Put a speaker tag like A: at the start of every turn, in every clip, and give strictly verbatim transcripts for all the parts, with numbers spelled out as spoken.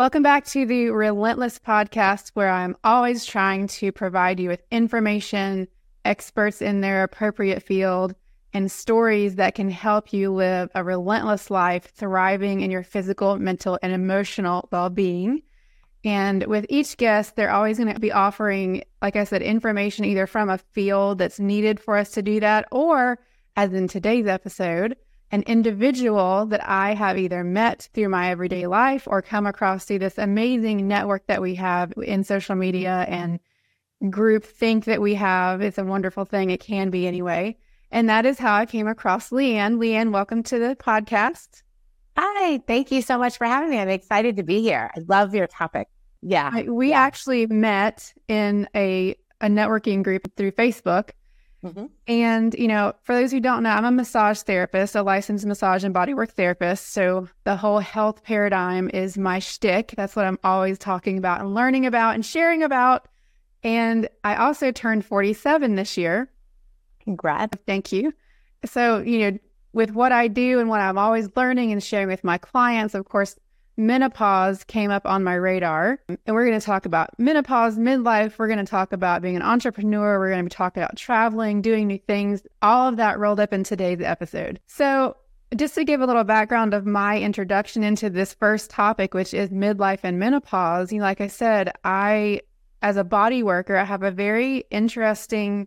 A: Welcome back to the Relentless Podcast, where I'm always trying to provide you with information, experts in their appropriate field, and stories that can help you live a relentless life, thriving in your physical, mental, and emotional well-being. And with each guest, they're always going to be offering, like I said, information either from a field that's needed for us to do that, or, as in today's episode, an individual that I have either met through my everyday life or come across through this amazing network that we have in social media and group think that we have. It's a wonderful thing. It can be anyway. And that is how I came across Leanne. Leanne, welcome to the podcast.
B: Hi, thank you so much for having me. I'm excited to be here. I love your topic. Yeah.
A: I, we
B: yeah.
A: actually met in a, a networking group through Facebook. Mm-hmm. And, you know, for those who don't know, I'm a massage therapist, a licensed massage and bodywork therapist. So the whole health paradigm is my shtick. That's what I'm always talking about and learning about and sharing about. And I also turned forty-seven this year.
B: Congrats.
A: Thank you. So, you know, with what I do and what I'm always learning and sharing with my clients, of course, menopause came up on my radar. And we're going to talk about menopause, midlife. We're going to talk about being an entrepreneur. We're going to be talking about traveling, doing new things, all of that rolled up in today's episode. So just to give a little background of my introduction into this first topic, which is midlife and menopause, you know, like I said, I, as a body worker, I have a very interesting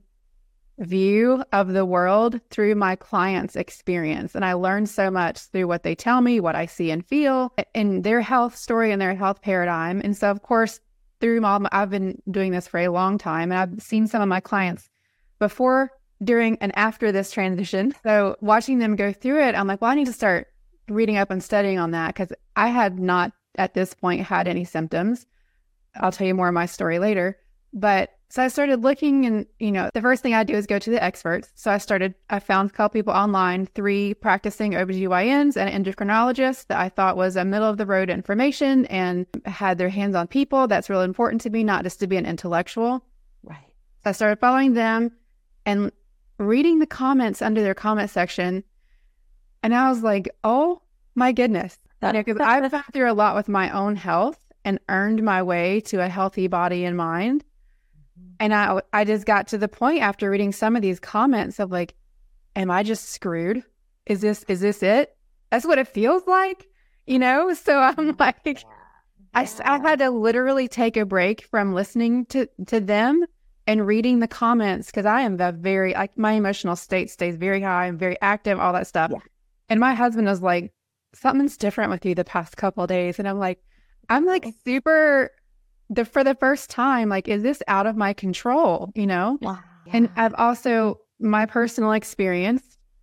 A: view of the world through my clients' experience. And I learn so much through what they tell me, what I see and feel in their health story and their health paradigm. And so, of course, through all my, I've been doing this for a long time, and I've seen some of my clients before, during, and after this transition. So watching them go through it, I'm like, well, I need to start reading up and studying on that, because I had not at this point had any symptoms. I'll tell you more of my story later. But so I started looking, and, you know, the first thing I do is go to the experts. So I started, I found a couple people online, three practicing O B G Y Ns and an endocrinologist that I thought was a middle of the road information and had their hands on people. That's really important to me, not just to be an intellectual.
B: Right.
A: So I started following them and reading the comments under their comment section. And I was like, oh my goodness. You know, because I've gone through a lot with my own health and earned my way to a healthy body and mind. And I, I just got to the point after reading some of these comments of like, am I just screwed? Is this, is this it? That's what it feels like, you know? So I'm like, yeah. I, I had to literally take a break from listening to, to them and reading the comments, because I am the very, like, my emotional state stays very high. I'm very active, all that stuff. Yeah. And my husband was like, something's different with you the past couple of days. And I'm like, I'm like super... The for the first time, like, is this out of my control, you know?
B: Yeah.
A: And I've also, my personal experience,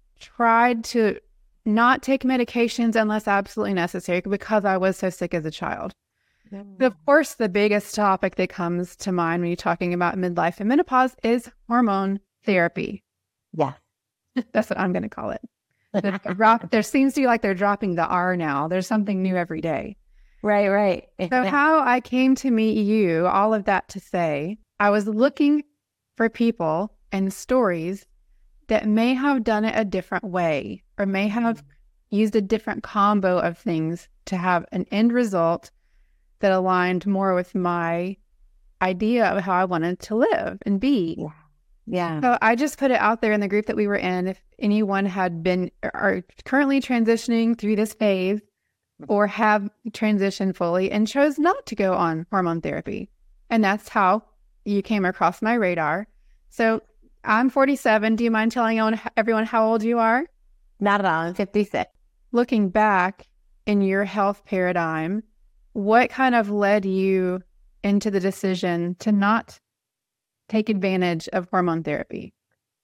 A: tried to not take medications unless absolutely necessary, because I was so sick as a child. Mm. Of course, the biggest topic that comes to mind when you're talking about midlife and menopause is hormone therapy.
B: Yeah.
A: That's what I'm going to call it. drop, there seems to be like they're dropping the R now. There's something new every day.
B: Right, right.
A: So how I came to meet you, all of that to say, I was looking for people and stories that may have done it a different way, or may have used a different combo of things to have an end result that aligned more with my idea of how I wanted to live and be.
B: Yeah. Yeah.
A: So I just put it out there in the group that we were in. If anyone had been or currently transitioning through this phase, or have transitioned fully and chose not to go on hormone therapy. And that's how you came across my radar. So I'm forty-seven. Do you mind telling everyone how old you are?
B: Not at all. I'm fifty-six.
A: Looking back in your health paradigm, what kind of led you into the decision to not take advantage of hormone therapy?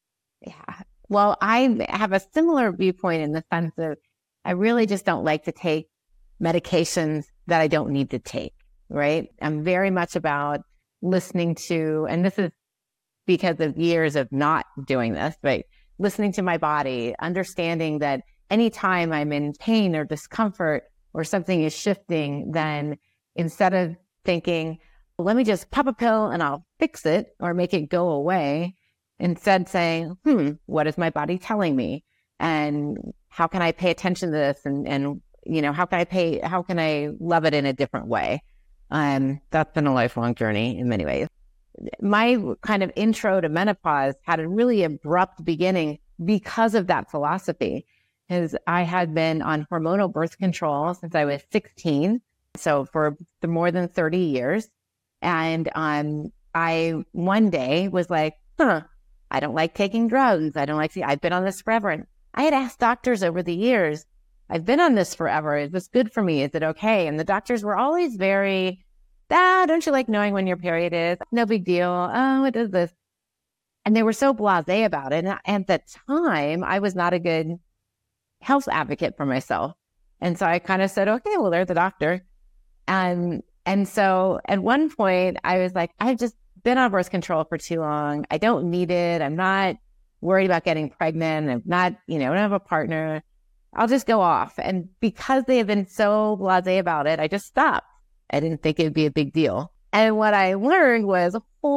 B: Yeah. Well, I have a similar viewpoint in the sense of I really just don't like to take medications that I don't need to take, right? I'm very much about listening to, and this is because of years of not doing this, but listening to my body, understanding that anytime I'm in pain or discomfort or something is shifting, then instead of thinking, well, let me just pop a pill and I'll fix it or make it go away, instead saying, hmm, what is my body telling me? And how can I pay attention to this and, and you know, how can I pay, how can I love it in a different way? Um, that's been a lifelong journey in many ways. My kind of intro to menopause had a really abrupt beginning because of that philosophy, because I had been on hormonal birth control since I was sixteen. So for the more than thirty years. And um, I one day was like, huh, I don't like taking drugs. I don't like, see, I've been on this forever. And I had asked doctors over the years, I've been on this forever. Is this good for me? Is it okay? And the doctors were always very, ah, don't you like knowing when your period is? No big deal. Oh, it is this. And they were so blasé about it. And at the time, I was not a good health advocate for myself. And so I kind of said, okay, well, they're the doctor. And, and so at one point I was like, I've just been on birth control for too long. I don't need it. I'm not worried about getting pregnant. I'm not, you know, I don't have a partner. I'll just go off. And because they have been so blasé about it, I just stopped. I didn't think it'd be a big deal. And what I learned was,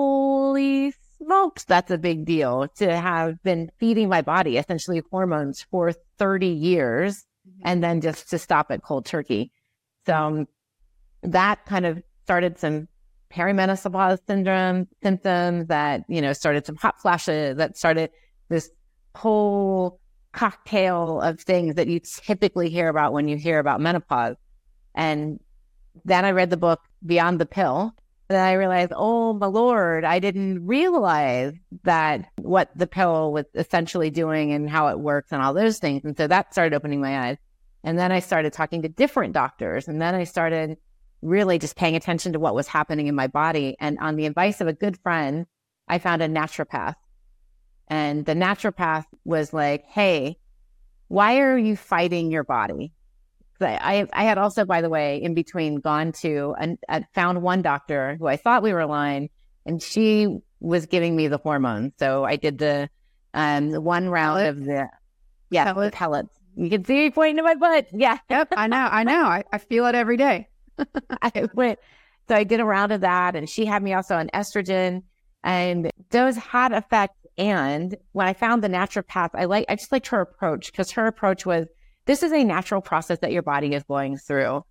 B: holy smokes, that's a big deal to have been feeding my body essentially hormones for thirty years mm-hmm. and then just to stop at cold turkey. So um, that kind of started some perimenopause syndrome symptoms that, you know, started some hot flashes, that started this whole cocktail of things that you typically hear about when you hear about menopause. And then I read the book Beyond the Pill. And I realized, oh my Lord, I didn't realize that what the pill was essentially doing and how it works and all those things. And so that started opening my eyes. And then I started talking to different doctors. And then I started really just paying attention to what was happening in my body. And on the advice of a good friend, I found a naturopath. And the naturopath was like, hey, why are you fighting your body? I, I had also, by the way, in between gone to and uh, found one doctor who I thought we were aligned, and she was giving me the hormones. So I did the um the one round pellets. of the yeah pellets. pellets. You can see me pointing to my butt. Yeah,
A: yep, I know, I know, I, I feel it every day.
B: I went, so I did a round of that, and she had me also on estrogen, and those had effect. And when I found the naturopath, I like I just liked her approach, because her approach was, this is a natural process that your body is going through.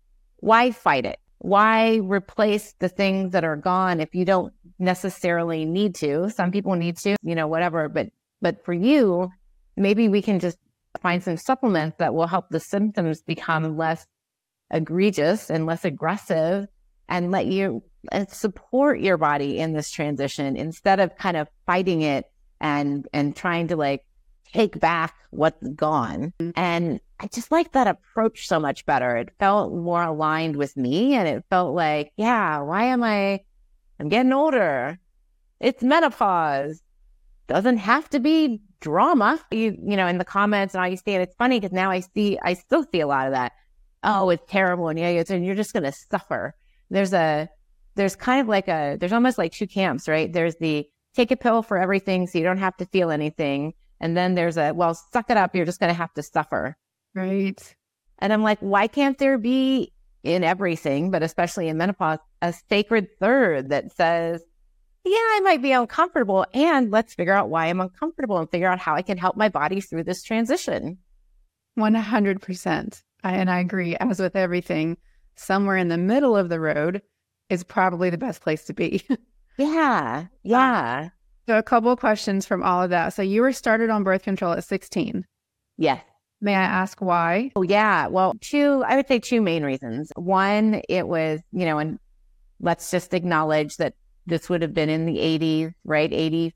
B: Why fight it? Why replace the things that are gone if you don't necessarily need to? Some people need to, you know, whatever. But but for you, maybe we can just find some supplements that will help the symptoms become less egregious and less aggressive, and let you uh, support your body in this transition instead of kind of fighting it and and trying to like take back what's gone. And I just like that approach so much better. It felt more aligned with me, and it felt like, yeah, why am I, I'm getting older. It's menopause. Doesn't have to be drama. You, you know, in the comments and all you see, and it's funny because now I see, I still see a lot of that. Oh, it's terrible. And yeah, it's, and you're just going to suffer. There's a, there's kind of like a, there's almost like two camps, right? There's the take a pill for everything so you don't have to feel anything. And then there's a, well, suck it up. You're just going to have to suffer.
A: Right.
B: And I'm like, why can't there be in everything, but especially in menopause, a sacred third that says, yeah, I might be uncomfortable, and let's figure out why I'm uncomfortable and figure out how I can help my body through this transition.
A: one hundred percent. I, and I agree. As with everything, somewhere in the middle of the road is probably the best place to be.
B: Yeah. Yeah.
A: So a couple of questions from all of that. So you were started on birth control at sixteen.
B: Yes.
A: May I ask why?
B: Oh, yeah. Well, two, I would say two main reasons. One, it was, you know, and let's just acknowledge that this would have been in the eighties, right?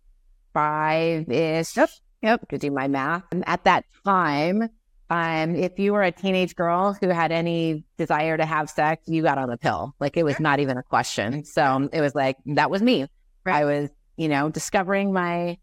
B: eighty-five-ish.
A: Yep. Yep.
B: To do my math. And at that time, um, if you were a teenage girl who had any desire to have sex, you got on the pill. Like, it was not even a question. So it was like, that was me. Right. I was, you know, discovering my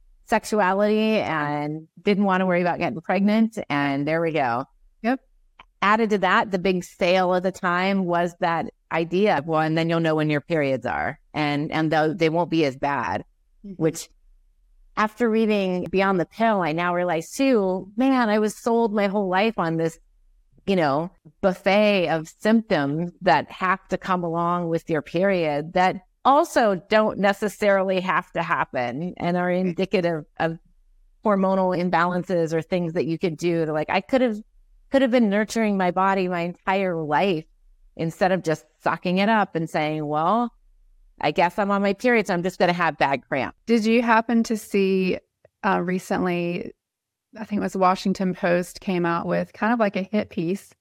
B: sexuality and didn't want to worry about getting pregnant. And there we go.
A: Yep.
B: Added to that, the big sale of the time was that idea of, well, and then you'll know when your periods are, and, and they they won't be as bad, mm-hmm. which after reading Beyond the Pill, I now realize too, man, I was sold my whole life on this, you know, buffet of symptoms that have to come along with your period that also don't necessarily have to happen and are indicative of hormonal imbalances or things that you could do to, like, I could have could have been nurturing my body my entire life instead of just sucking it up and saying, well, I guess I'm on my period, so I'm just going to have bad cramp.
A: Did you happen to see uh, recently, I think it was Washington Post came out with kind of like a hit piece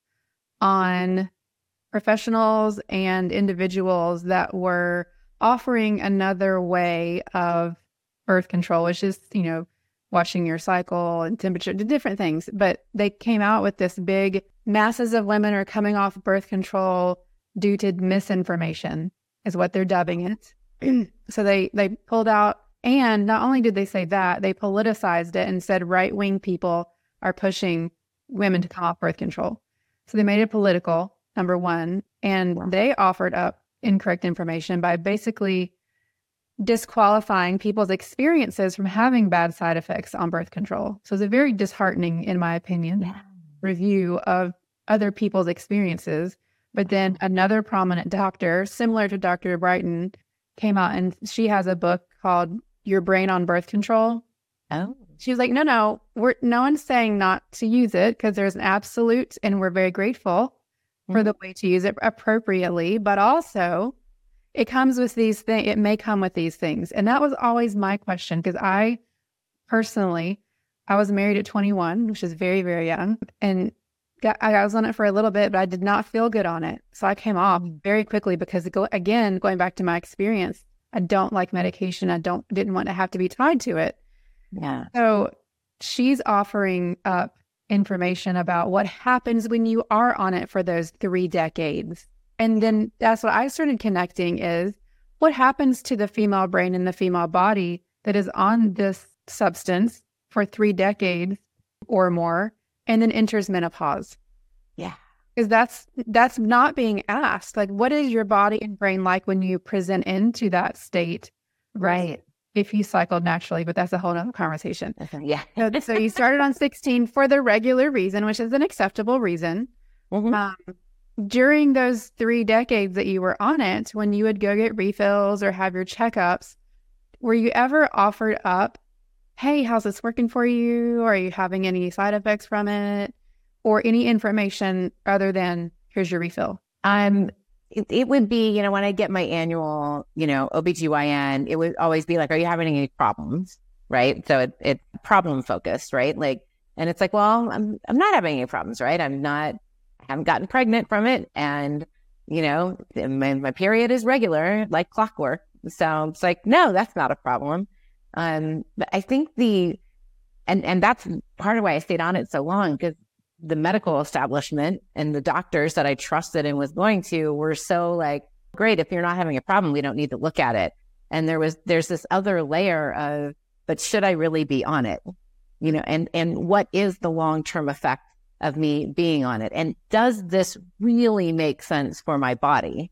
A: on professionals and individuals that were offering another way of birth control, which is, you know, watching your cycle and temperature, different things. But they came out with this big, masses of women are coming off birth control due to misinformation, is what they're dubbing it. So they, they pulled out, and not only did they say that, they politicized it and said right-wing people are pushing women to come off birth control. So they made it political, number one, and wow. they offered up incorrect information by basically disqualifying people's experiences from having bad side effects on birth control. So it's a very disheartening, in my opinion, yeah. review of other people's experiences. But then another prominent doctor, similar to Doctor Brighton, came out, and she has a book called Your Brain on Birth Control.
B: Oh.
A: She was like, no, no, we're no one's saying not to use it, because there's an absolute, and we're very grateful mm-hmm. for the way to use it appropriately. But also, it comes with these things. It may come with these things. And that was always my question, because I personally, I was married at twenty-one, which is very, very young. And got, I was on it for a little bit, but I did not feel good on it. So I came off very quickly because, go, again, going back to my experience, I don't like medication. I don't didn't want to have to be tied to it.
B: Yeah.
A: So she's offering up information about what happens when you are on it for those three decades. And then that's what I started connecting is what happens to the female brain and the female body that is on this substance for three decades or more and then enters menopause.
B: Yeah.
A: Because that's that's not being asked. Like, what is your body and brain like when you present into that state?
B: Right.
A: If you cycled naturally, but that's a whole other conversation.
B: Yeah.
A: so, so you started on sixteen for the regular reason, which is an acceptable reason.
B: Mm-hmm.
A: Um, during those three decades that you were on it, when you would go get refills or have your checkups, were you ever offered up, hey, how's this working for you? Are you having any side effects from it? Or any information other than, here's your refill?
B: Um, it, it would be, you know, when I get my annual, you know, O B G Y N, it would always be like, are you having any problems? Right. So it, it's problem focused, right? Like, and it's like, well, I'm, I'm not having any problems, right? I'm not, I haven't gotten pregnant from it. And, you know, my, my period is regular, like clockwork. So it's like, no, that's not a problem. Um, but I think the, and, and that's part of why I stayed on it so long, because the medical establishment and the doctors that I trusted and was going to were so like, great, if you're not having a problem, we don't need to look at it. And there was, there's this other layer of, but should I really be on it? You know, and, and what is the long-term effect of me being on it? And does this really make sense for my body?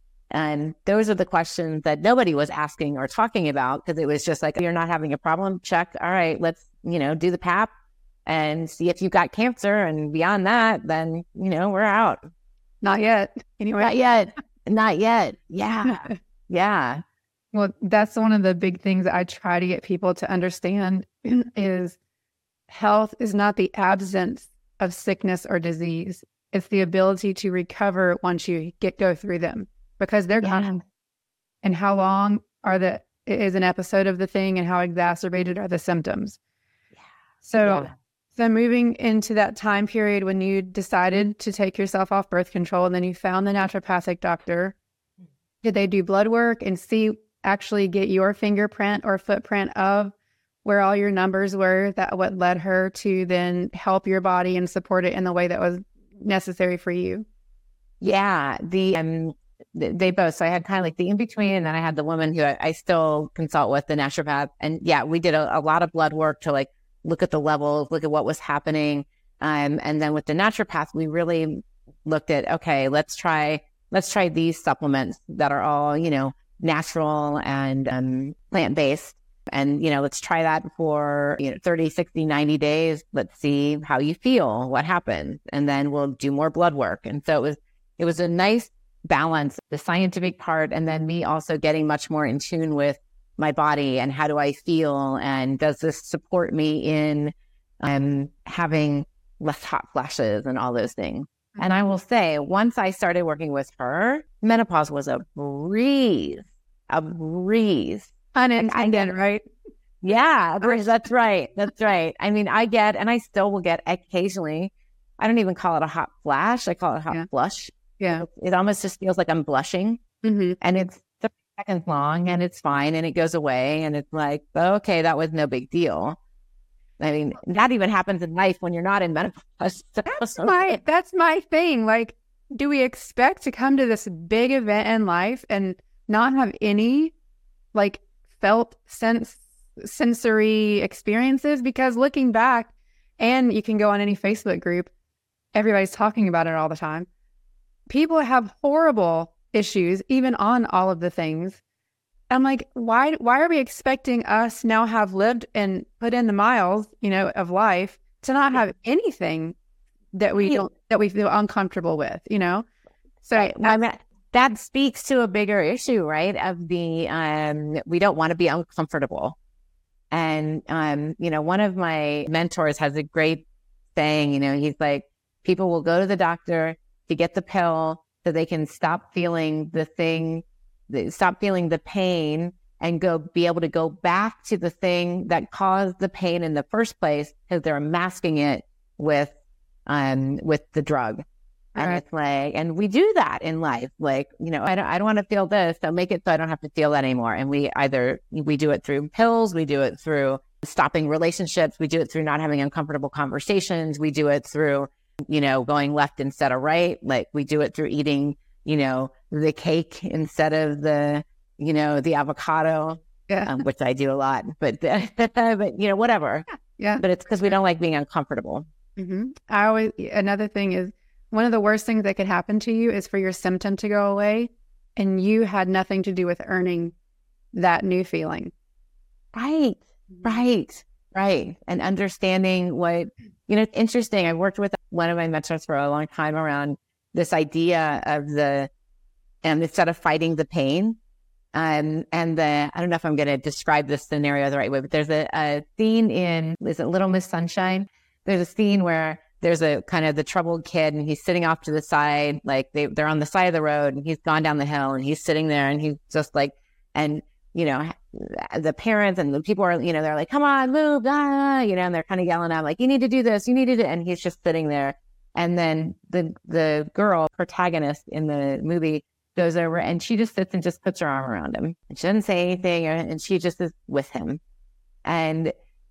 B: And those are the questions that nobody was asking or talking about, because it was just like, you're not having a problem, check. All right, let's, you know, do the P A P and see if you've got cancer. And beyond that, then, you know, we're out.
A: Not yet. Anyway.
B: Not yet. Not yet. Yeah. Yeah.
A: Well, that's one of the big things that I try to get people to understand is health is not the absence of sickness or disease. It's the ability to recover once you get go through them, because they're
B: yeah.
A: gone. And how long are the is an episode of the thing, and how exacerbated are the symptoms?
B: Yeah.
A: So,
B: yeah.
A: so moving into that time period when you decided to take yourself off birth control, and then you found the naturopathic doctor, did they do blood work and see actually get your fingerprint or footprint of where all your numbers were, that what led her to then help your body and support it in the way that was necessary for you?
B: Yeah, the um, they both. So I had kind of like the in between, and then I had the woman who I, I still consult with, the naturopath. And yeah, we did a, a lot of blood work to like look at the levels, look at what was happening. Um, and then with the naturopath, we really looked at, okay, let's try let's try these supplements that are all, you know, natural and um, plant-based. And, you know, let's try that for, you know, thirty, sixty, ninety days. Let's see how you feel, what happens. And then we'll do more blood work. And so it was, it was a nice balance, the scientific part, and then me also getting much more in tune with my body and how do I feel? And does this support me in um, having less hot flashes and all those things. Mm-hmm. And I will say, once I started working with her, menopause was a breeze, a breeze.
A: Unintended, right?
B: Yeah, that's right. That's right. I mean, I get, and I still will get occasionally, I don't even call it a hot flash. I call it a hot
A: yeah.
B: flush.
A: Yeah.
B: It, it almost just feels like I'm blushing.
A: Mm-hmm.
B: And it's thirty seconds long and it's fine and it goes away. And it's like, okay, that was no big deal. I mean, that even happens in life when you're not in menopause.
A: That's my, that's my thing. Like, do we expect to come to this big event in life and not have any like felt sense, sensory experiences? Because looking back, and you can go on any Facebook group, everybody's talking about it all the time. People have horrible issues, even on all of the things. I'm like, why why are we expecting us now have lived and put in the miles, you know, of life to not have anything that we don't, that we feel uncomfortable with, you know? So
B: right. I mean, that speaks to a bigger issue, right? Of the, um, we don't want to be uncomfortable. And, um, you know, one of my mentors has a great saying, you know, he's like, people will go to the doctor to get the pill so they can stop feeling the thing, stop feeling the pain and go be able to go back to the thing that caused the pain in the first place because they're masking it with, um, with the drug. And right. It's like, and we do that in life. Like, you know, I don't, I don't want to feel this, so make it so I don't have to feel that anymore. And we either, we do it through pills, we do it through stopping relationships, we do it through not having uncomfortable conversations, we do it through, you know, going left instead of right. Like we do it through eating, you know, the cake instead of the, you know, the avocado,
A: yeah.
B: um, which I do a lot, but, but, you know, whatever.
A: Yeah. yeah.
B: But it's because we don't like being uncomfortable.
A: Mm-hmm. I always, another thing is, one of the worst things that could happen to you is for your symptom to go away and you had nothing to do with earning that new feeling.
B: Right, right, right. And understanding what, you know, it's interesting. I worked with one of my mentors for a long time around this idea of the, um, instead of fighting the pain, um, and the, I don't know if I'm going to describe this scenario the right way, but there's a, a scene in, is it Little Miss Sunshine? There's a scene where there's a kind of the troubled kid and he's sitting off to the side, like they, they're on the side of the road and he's gone down the hill and he's sitting there and he's just like, and, you know, the parents and the people are, you know, they're like, come on, move, ah, you know, and they're kind of yelling at him like, you need to do this, you need to do, and he's just sitting there. And then the, the girl protagonist in the movie goes over and she just sits and just puts her arm around him. And she doesn't say anything and she just is with him. And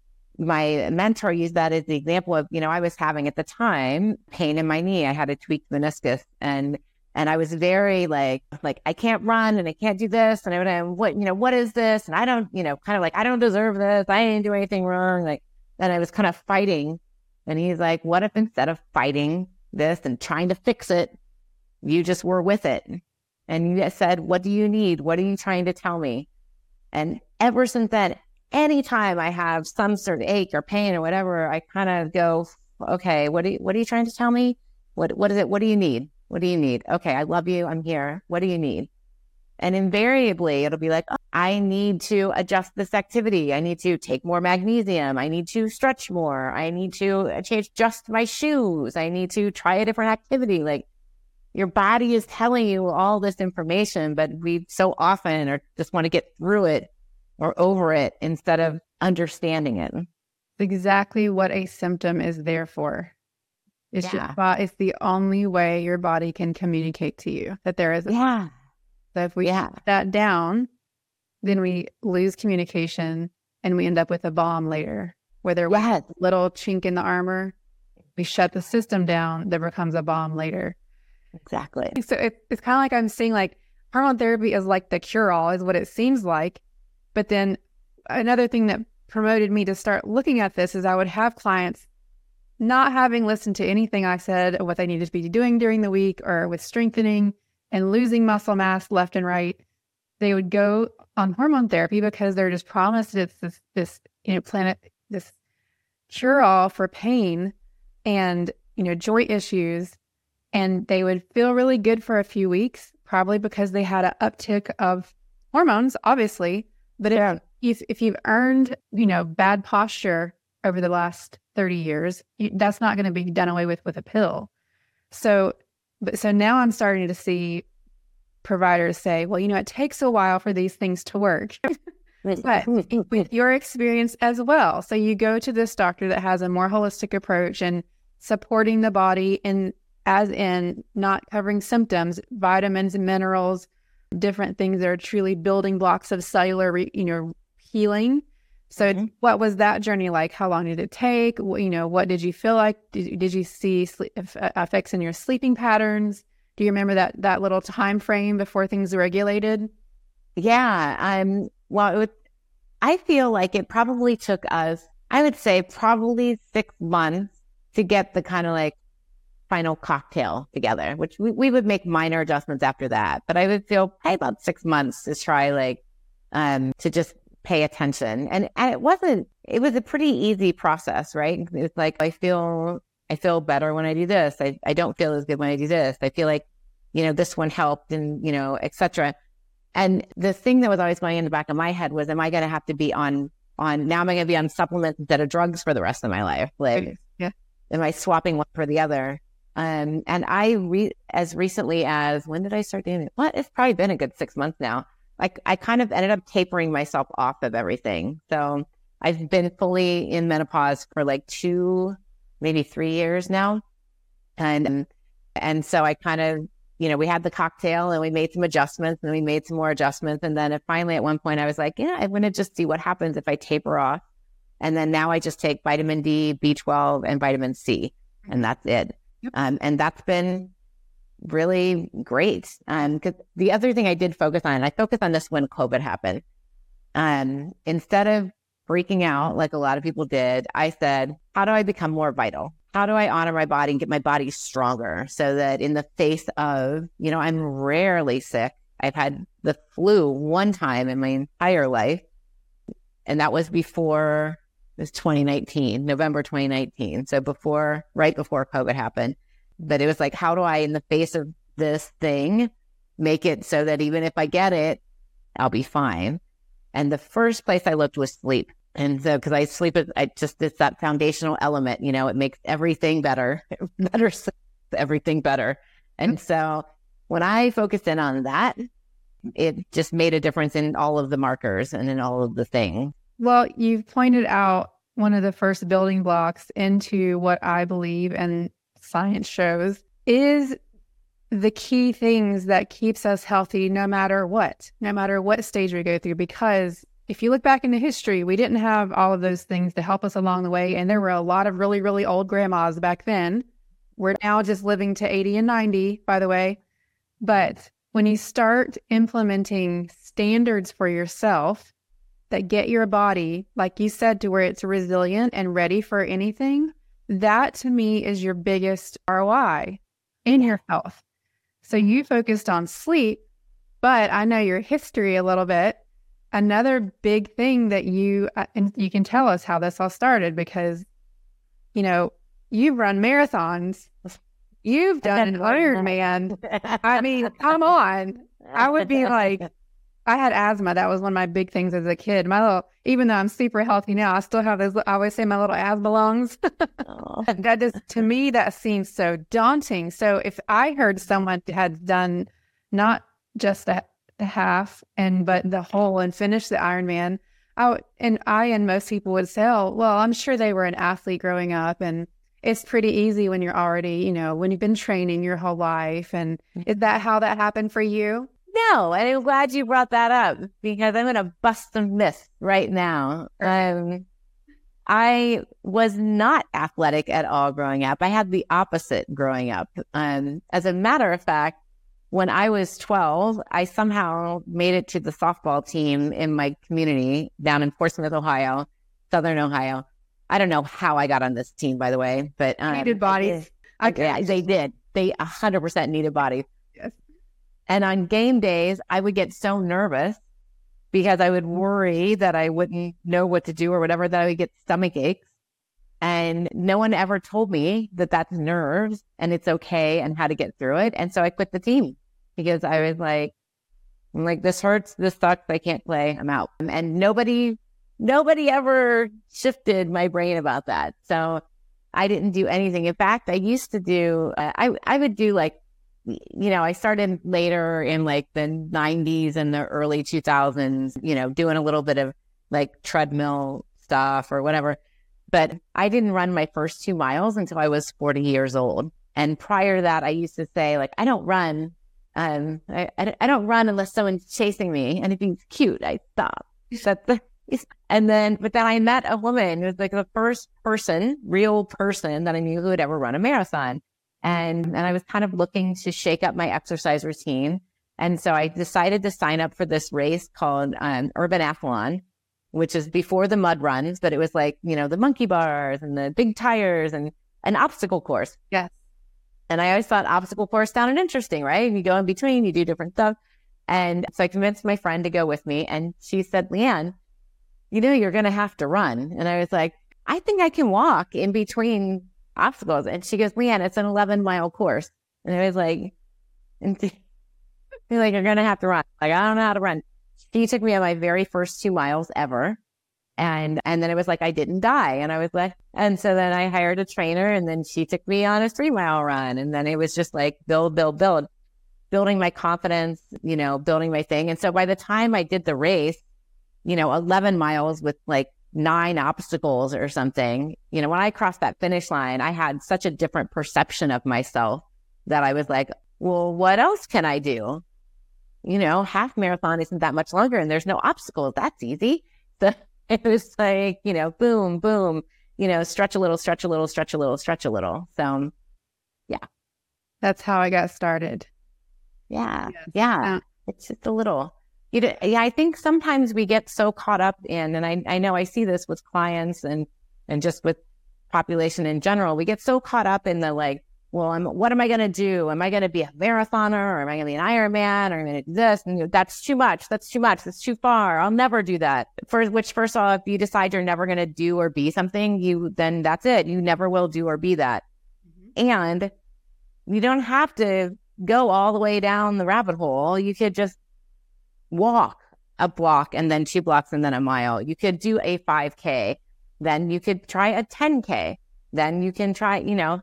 B: my mentor used that as the example of, you know, I was having at the time pain in my knee. I had a tweaked meniscus and, and I was very like, like, I can't run and I can't do this. And I would, uh, what, you know, what is this? And I don't, you know, kind of like, I don't deserve this. I didn't do anything wrong. Like, and I was kind of fighting. And he's like, what if instead of fighting this and trying to fix it, you just were with it? And you said, what do you need? What are you trying to tell me? And ever since then, anytime I have some sort of ache or pain or whatever, I kind of go, okay, what do you, what are you trying to tell me? What, what is it? What do you need? What do you need? Okay. I love you. I'm here. What do you need? And invariably it'll be like, oh, I need to adjust this activity. I need to take more magnesium. I need to stretch more. I need to change, adjust my shoes. I need to try a different activity. Like your body is telling you all this information, but we so often or just want to get through it or over it instead of understanding it.
A: Exactly what a symptom is there for. It's
B: yeah.
A: just, it's the only way your body can communicate to you that there is a
B: yeah.
A: So if we
B: yeah.
A: shut that down, then we lose communication and we end up with a bomb later where there was
B: yes.
A: a little chink in the armor. We shut the system down, there becomes a bomb later.
B: Exactly.
A: So it, it's kind of like I'm seeing like hormone therapy is like the cure-all is what it seems like. But then another thing that promoted me to start looking at this is I would have clients not having listened to anything I said or what they needed to be doing during the week or with strengthening and losing muscle mass left and right. They would go on hormone therapy because they're just promised it's this, this you know, planet, this cure-all for pain and, you know, joint issues. And they would feel really good for a few weeks, probably because they had an uptick of hormones, obviously. But if,
B: yeah.
A: if if you've earned, you know, bad posture over the last thirty years. You, that's not going to be done away with with a pill. So, but so now I'm starting to see providers say, well, you know, it takes a while for these things to work. But with your experience as well. So you go to this doctor that has a more holistic approach and supporting the body in, as in not covering symptoms, vitamins and minerals, different things that are truly building blocks of cellular, re, you know, healing. So mm-hmm. what was that journey like? How long did it take? You know, what did you feel like? Did, did you see sleep, effects in your sleeping patterns? Do you remember that, that little time frame before things regulated?
B: Yeah. Um, well, it was, I feel like it probably took us, I would say probably six months to get the kind of like final cocktail together, which we, we would make minor adjustments after that. But I would feel hey, about six months to try like, um, to just pay attention. And, and it wasn't, it was a pretty easy process, right? It was like, I feel, I feel better when I do this. I, I don't feel as good when I do this. I feel like, you know, this one helped and, you know, et cetera. And the thing that was always going in the back of my head was, am I going to have to be on, on, now am I going to be on supplements instead of drugs for the rest of my life? Like,
A: yeah.
B: Am I swapping one for the other? Um, and I, re- as recently as, when did I start doing it? What? It's probably been a good six months now. Like, I kind of ended up tapering myself off of everything. So I've been fully in menopause for like two, maybe three years now. And, and so I kind of, you know, we had the cocktail and we made some adjustments and we made some more adjustments. And then finally at one point I was like, yeah, I'm going to just see what happens if I taper off. And then now I just take vitamin D, B twelve, and vitamin C, and that's it. Yep. Um, and that's been really great. Um, because the other thing I did focus on, I focused on this when COVID happened. Um, instead of freaking out like a lot of people did, I said, how do I become more vital? How do I honor my body and get my body stronger so that in the face of, you know, I'm rarely sick. I've had the flu one time in my entire life. And that was before, it was twenty nineteen, November twenty nineteen. So before, right before COVID happened. But it was like, how do I, in the face of this thing, make it so that even if I get it, I'll be fine? And the first place I looked was sleep. And so, because I sleep, I just, it's that foundational element, you know, it makes everything better, better, everything better. And so when I focused in on that, it just made a difference in all of the markers and in all of the things.
A: Well, you've pointed out one of the first building blocks into what I believe and science shows is the key things that keeps us healthy no matter what, no matter what stage we go through. Because if you look back into history, we didn't have all of those things to help us along the way. And there were a lot of really, really old grandmas back then. We're now just living to eighty and ninety, by the way. But when you start implementing standards for yourself that get your body, like you said, to where it's resilient and ready for anything, that to me is your biggest R O I in your health. So you focused on sleep, but I know your history a little bit. Another big thing that you, uh, and you can tell us how this all started because, you know, you've run marathons. You've done an Ironman. I mean, come on. I would be like, I had asthma. That was one of my big things as a kid. My little, even though I'm super healthy now, I still have those, I always say my little asthma lungs. That just, to me, that seems so daunting. So if I heard someone had done not just the, the half and, but the whole and finished the Ironman, I would, and I and most people would say, oh, well, I'm sure they were an athlete growing up and it's pretty easy when you're already, you know, when you've been training your whole life. And is that how that happened for you?
B: No, and I'm glad you brought that up because I'm going to bust some myths right now. Um, I was not athletic at all growing up. I had the opposite growing up. Um, as a matter of fact, when I was twelve, I somehow made it to the softball team in my community down in Portsmouth, Ohio, Southern Ohio. I don't know how I got on this team, by the way, but um,
A: needed bodies.
B: I, yeah, they did. They one hundred percent needed bodies.
A: Yes.
B: And on game days, I would get so nervous because I would worry that I wouldn't know what to do or whatever, that I would get stomach aches. And no one ever told me that that's nerves and it's okay and how to get through it. And so I quit the team because I was like, I'm like, this hurts, this sucks, I can't play, I'm out. And nobody nobody ever shifted my brain about that. So I didn't do anything. In fact, I used to do, uh, I, I would do like, you know, I started later in like the nineties and the early two thousands, you know, doing a little bit of like treadmill stuff or whatever. But I didn't run my first two miles until I was forty years old. And prior to that, I used to say like, I don't run. Um, I, I, I don't run unless someone's chasing me. And if he's cute, I stop. That's the, and then, but then I met a woman who was like the first person, real person that I knew who would ever run a marathon. And, and I was kind of looking to shake up my exercise routine. And so I decided to sign up for this race called um, Urban Athlon, which is before the mud runs, but it was like, you know, the monkey bars and the big tires and an obstacle course.
A: Yes.
B: And I always thought obstacle course sounded interesting, right? You go in between, you do different stuff. And so I convinced my friend to go with me. And she said, Leanne, you know, you're going to have to run. And I was like, I think I can walk in between obstacles. And she goes, Leanne, it's an eleven mile course. And I was like, and she's like, you're going to have to run. Like, I don't know how to run. She took me on my very first two miles ever. And, and then it was like, I didn't die. And I was like, and so then I hired a trainer and then she took me on a three mile run. And then it was just like build, build, build, building my confidence, you know, building my thing. And so by the time I did the race, you know, eleven miles with like nine obstacles or something, you know, when I crossed that finish line, I had such a different perception of myself that I was like, well, what else can I do? You know, half marathon isn't that much longer and there's no obstacles. That's easy. So it was like, you know, boom, boom, you know, stretch a little, stretch a little, stretch a little, stretch a little. So yeah.
A: That's how I got started.
B: Yeah.
A: Yes.
B: Yeah.
A: Yeah.
B: It's just a little. You know, yeah, I think sometimes we get so caught up in, and I, I know I see this with clients and, and just with population in general, we get so caught up in the like, well, I'm, what am I going to do? Am I going to be a marathoner or am I going to be an Ironman or am I going to do this? And you know, that's too much. That's too much. That's too far. I'll never do that. For which, first of all, if you decide you're never going to do or be something, you, then that's it. You never will do or be that. Mm-hmm. And you don't have to go all the way down the rabbit hole. You could just walk a block and then two blocks and then a mile. You could do a five K. Then you could try a ten K. Then you can try, you know,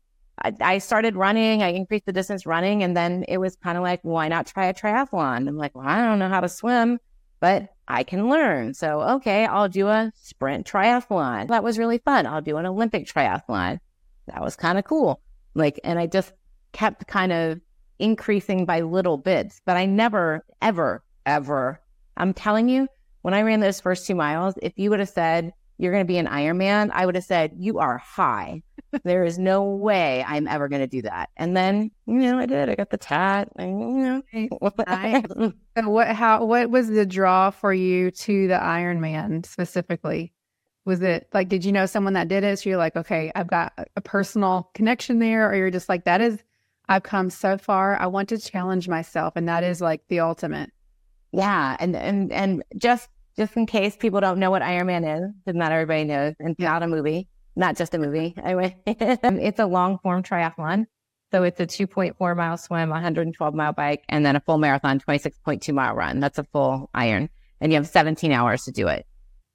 B: I, I started running. I increased the distance running. And then it was kind of like, why not try a triathlon? I'm like, well, I don't know how to swim, but I can learn. So, okay, I'll do a sprint triathlon. That was really fun. I'll do an Olympic triathlon. That was kind of cool. Like, and I just kept kind of increasing by little bits, but I never, ever, ever, I'm telling you, when I ran those first two miles, if you would have said, you're going to be an Ironman, I would have said, you are high. There is no way I'm ever going to do that. And then, you know, I did. I got the tat. And, you know.
A: I, so what, how, what was the draw for you to the Ironman specifically? Was it like, did you know someone that did it? So you're like, okay, I've got a personal connection there. Or you're just like, that is, I've come so far. I want to challenge myself. And that is like the ultimate.
B: Yeah. And, and, and just, just in case people don't know what Ironman is, because not everybody knows, and it's not a movie, not just a movie. Anyway, it's a long form triathlon. So it's a two point four mile swim, one hundred twelve mile bike, and then a full marathon, twenty-six point two mile run. That's a full iron. And you have seventeen hours to do it.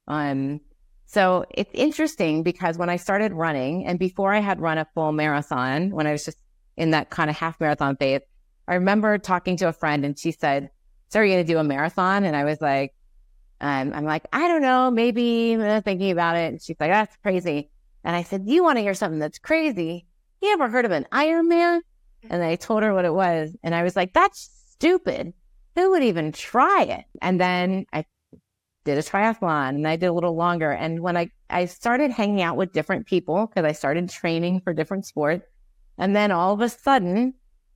B: Um, so it's interesting because when I started running and before I had run a full marathon, when I was just in that kind of half marathon phase, I remember talking to a friend and she said, so are you going to do a marathon? And I was like, um, I'm like, I don't know, maybe I'm thinking about it. And she's like, that's crazy. And I said, you want to hear something that's crazy? You ever heard of an Ironman? And I told her what it was. And I was like, that's stupid. Who would even try it? And then I did a triathlon and I did a little longer. And when I, I started hanging out with different people, because I started training for different sports. And then all of a sudden,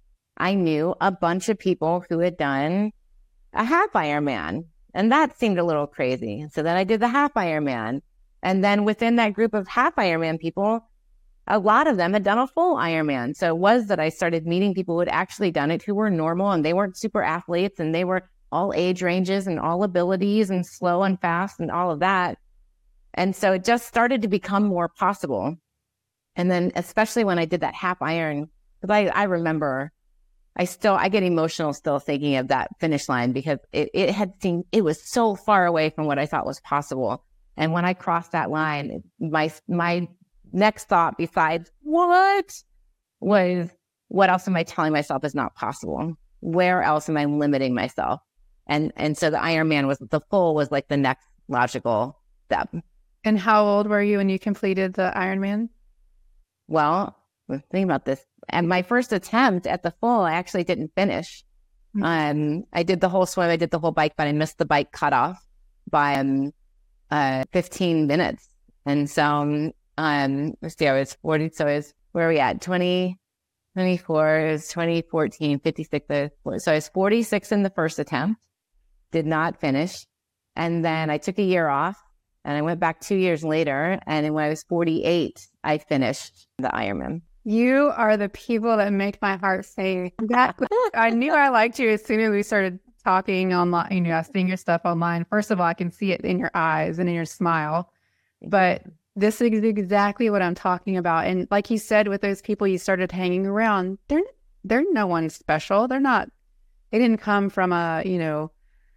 B: I knew a bunch of people who had done a half Ironman. And that seemed a little crazy. So then I did the half Ironman. And then within that group of half Ironman people, a lot of them had done a full Ironman. So it was that I started meeting people who had actually done it, who were normal and they weren't super athletes and they were all age ranges and all abilities and slow and fast and all of that. And so it just started to become more possible. And then especially when I did that half iron, because I, I remember I still, I get emotional still thinking of that finish line because it, it had seemed, it was so far away from what I thought was possible. And when I crossed that line, my, my next thought besides what was, what else am I telling myself is not possible? Where else am I limiting myself? And, and so the Ironman was, the full was like the next logical step.
A: And how old were you when you completed the Ironman?
B: Well, think about this. At my first attempt at the full, I actually didn't finish. Mm-hmm. Um, I did the whole swim, I did the whole bike, but I missed the bike cutoff by um, uh, fifteen minutes. And so, um, um, let's see, I was forty. So I was, where are we at? twenty, twenty-four, it was twenty fourteen, fifty-six. So I was forty-six in the first attempt, did not finish. And then I took a year off and I went back two years later. And when I was forty-eight, I finished the Ironman.
A: You are the people that make my heart say that. I knew I liked you as soon as we started talking online, you know, seeing your stuff online. First of all, I can see it in your eyes and in your smile, but this is exactly what I'm talking about. And like you said, with those people you started hanging around, they're, they're no one special. They're not, they didn't come from a, you know,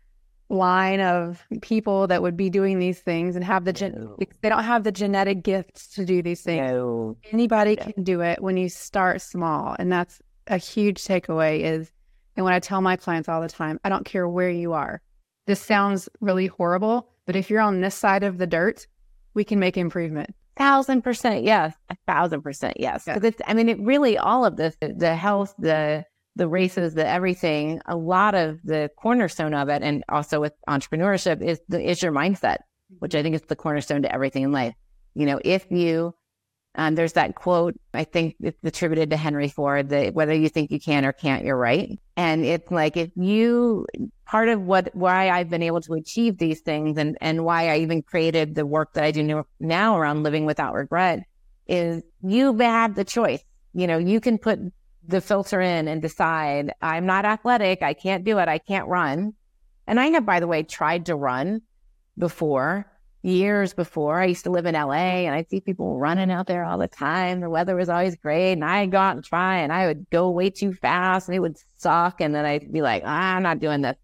A: line of people that would be doing these things and have the gen- no. they don't have the genetic gifts to do these things. No. Anybody no. can do it when you start small. And that's a huge takeaway is, and when I tell my clients all the time, I don't care where you are. This sounds really horrible, but if you're on this side of the dirt, we can make improvement.
B: Thousand percent. Yes. A thousand percent. Yes. Because yeah. it's, I mean, it really, all of this, the health, the, the races, the everything, a lot of the cornerstone of it, and also with entrepreneurship is the, is your mindset, which I think is the cornerstone to everything in life. You know, if you, um, there's that quote, I think it's attributed to Henry Ford, that whether you think you can or can't, you're right. And it's like, if you, part of what, why I've been able to achieve these things and, and why I even created the work that I do now around living without regret is you have the choice. You know, you can put the filter in and decide, I'm not athletic, I can't do it, I can't run. And I have, by the way, tried to run before, years before. I used to live in L A and I'd see people running out there all the time. The weather was always great and I'd go out and try and I would go way too fast and it would suck. And then I'd be like, ah, I'm not doing this.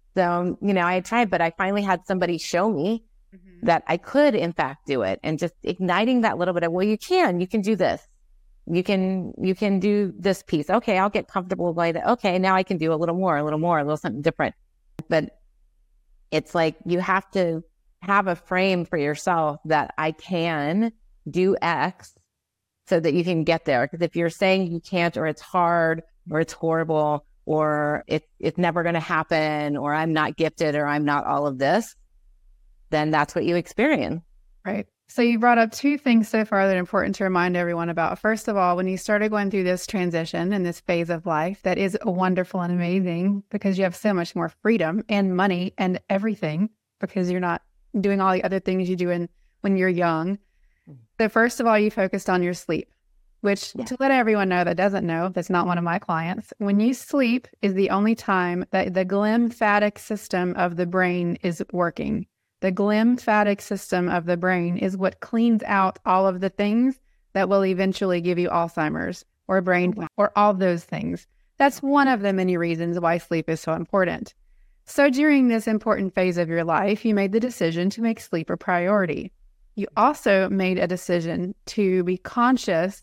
B: So, you know, I tried, but I finally had somebody show me mm-hmm. that I could in fact do it, and just igniting that little bit of, well, you can, you can do this. You can, you can do this piece. Okay, I'll get comfortable by that. Okay, now I can do a little more, a little more, a little something different. But it's like you have to have a frame for yourself that I can do X so that you can get there. Because if you're saying you can't, or it's hard, or it's horrible, or it, it's never going to happen, or I'm not gifted, or I'm not all of this, then that's what you experience.
A: Right. So you brought up two things so far that are important to remind everyone about. First of all, when you started going through this transition and this phase of life, that is wonderful and amazing because you have so much more freedom and money and everything because you're not doing all the other things you do in, when you're young. So first of all, you focused on your sleep, which yeah. to let everyone know that doesn't know, that's not one of my clients, when you sleep is the only time that the glymphatic system of the brain is working. The glymphatic system of the brain is what cleans out all of the things that will eventually give you Alzheimer's or brain or all those things. That's one of the many reasons why sleep is so important. So during this important phase of your life, you made the decision to make sleep a priority. You also made a decision to be conscious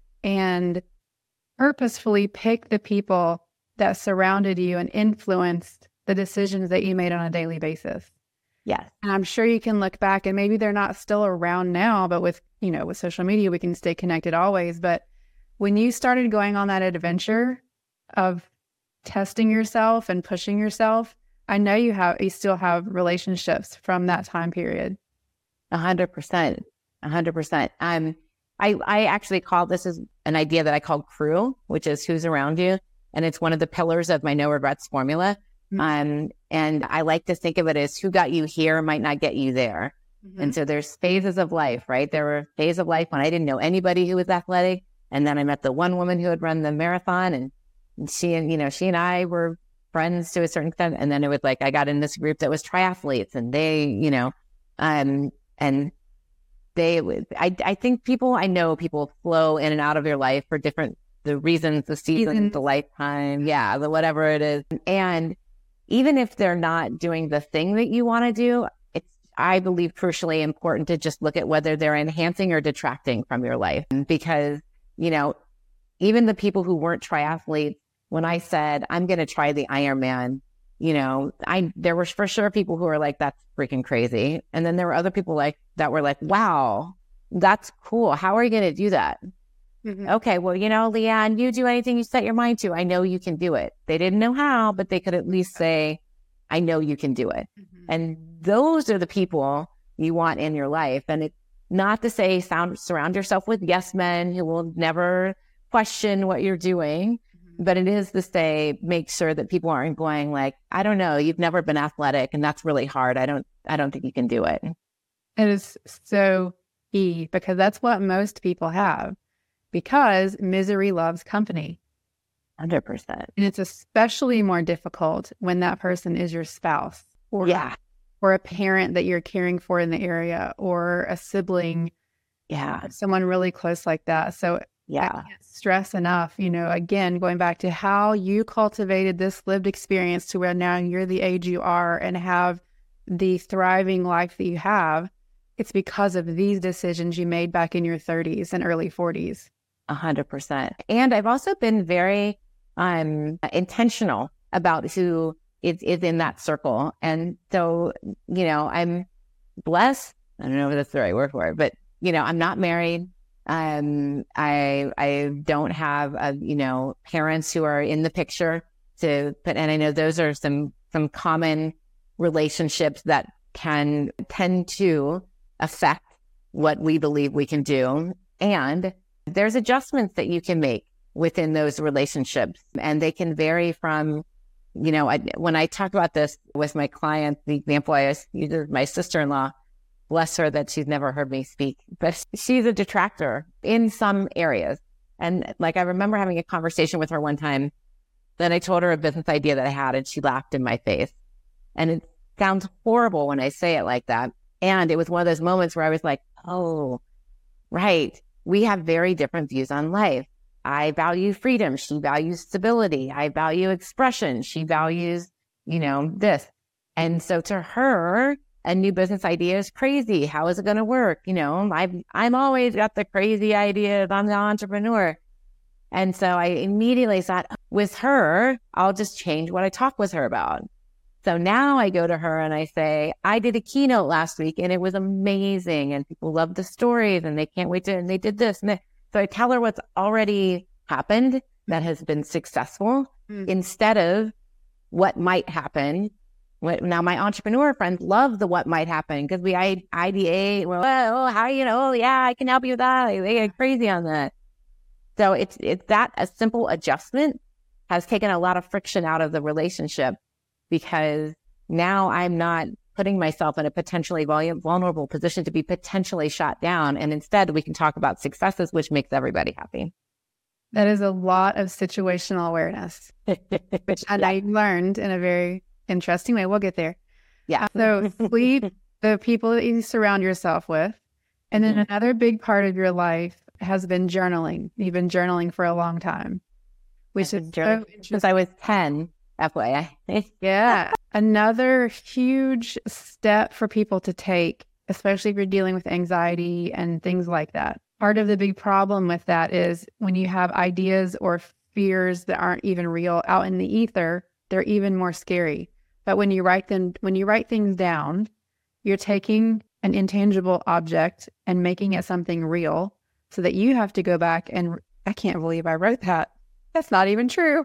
A: and purposefully pick the people that surrounded you and influenced the decisions that you made on a daily basis.
B: Yes.
A: And I'm sure you can look back and maybe they're not still around now, but with, you know, with social media, we can stay connected always. But when you started going on that adventure of testing yourself and pushing yourself, I know you have, you still have relationships from that time period.
B: A hundred percent. A hundred percent. Um, I, I actually call this is an idea that I call crew, which is who's around you. And it's one of the pillars of my no regrets formula. Mm-hmm. Um, and I like to think of it as who got you here might not get you there. Mm-hmm. And so there's phases of life, right? There were phases of life when I didn't know anybody who was athletic. And then I met the one woman who had run the marathon, and, and she and, you know, she and I were friends to a certain extent. And then it was like, I got in this group that was triathletes, and they, you know, um, and they, I, I think people, I know people flow in and out of your life for different, the reasons, the seasons, Season. the lifetime. Yeah. The whatever it is. And even if they're not doing the thing that you want to do, it's I believe crucially important to just look at whether they're enhancing or detracting from your life. Because, you know, even the people who weren't triathletes, when I said, I'm going to try the Ironman, you know, I, there were for sure people who were like, that's freaking crazy. And then there were other people like that were like, wow, that's cool. How are you going to do that? Mm-hmm. Okay, well, you know, Leanne, you do anything you set your mind to. I know you can do it. They didn't know how, but they could at least say, I know you can do it. Mm-hmm. And those are the people you want in your life. And it's not to say sound, surround yourself with yes men who will never question what you're doing. Mm-hmm. But it is to say, make sure that people aren't going like, I don't know, you've never been athletic and that's really hard. I don't, I don't think you can do it.
A: It is so key because that's what most people have, because misery loves company.
B: one hundred percent.
A: And it's especially more difficult when that person is your spouse or,
B: yeah.
A: or a parent that you're caring for in the area or a sibling.
B: Yeah.
A: Someone really close like that. So
B: yeah.
A: I can't stress enough, you know, again, going back to how you cultivated this lived experience to where now you're the age you are and have the thriving life that you have. It's because of these decisions you made back in your thirties and early forties.
B: A hundred percent. And I've also been very um, intentional about who is, is in that circle. And so, you know, I'm blessed. I don't know if that's the right word for it, but, you know, I'm not married. Um, I, I don't have, a, you know, parents who are in the picture to put, and I know those are some, some common relationships that can tend to affect what we believe we can do. And there's adjustments that you can make within those relationships, and they can vary from, you know, I, when I talk about this with my clients, the example I use is my sister-in-law, bless her that she's never heard me speak, but she's a detractor in some areas. And like, I remember having a conversation with her one time, then I told her a business idea that I had and she laughed in my face. And it sounds horrible when I say it like that. And it was one of those moments where I was like, oh, right. We have very different views on life. I value freedom. She values stability. I value expression. She values, you know, this. And so to her, a new business idea is crazy. How is it going to work? You know, I've, I'm always got the crazy ideas. I'm the entrepreneur. And so I immediately thought, with her, I'll just change what I talk with her about. So now I go to her and I say, I did a keynote last week and it was amazing and people loved the stories and they can't wait to, and they did this. And they, so I tell her what's already happened that has been successful mm. instead of what might happen. What, now my entrepreneur friends love the what might happen because we I, ideate, well, oh, how, you know, oh, yeah, I can help you with that. They get crazy on that. So it's, it's that a simple adjustment has taken a lot of friction out of the relationship, because now I'm not putting myself in a potentially vulnerable position to be potentially shot down. And instead we can talk about successes, which makes everybody happy.
A: That is a lot of situational awareness, which and yeah. I learned in a very interesting way. We'll get there.
B: Yeah.
A: So sleep, the people that you surround yourself with. And then mm-hmm. another big part of your life has been journaling. You've been journaling for a long time, which is so
B: since I was ten. F Y I.
A: Yeah. Another huge step for people to take, especially if you're dealing with anxiety and things like that. Part of the big problem with that is when you have ideas or fears that aren't even real out in the ether, they're even more scary. But when you write them, when you write things down, you're taking an intangible object and making it something real so that you have to go back and, I can't believe I wrote that. That's not even true.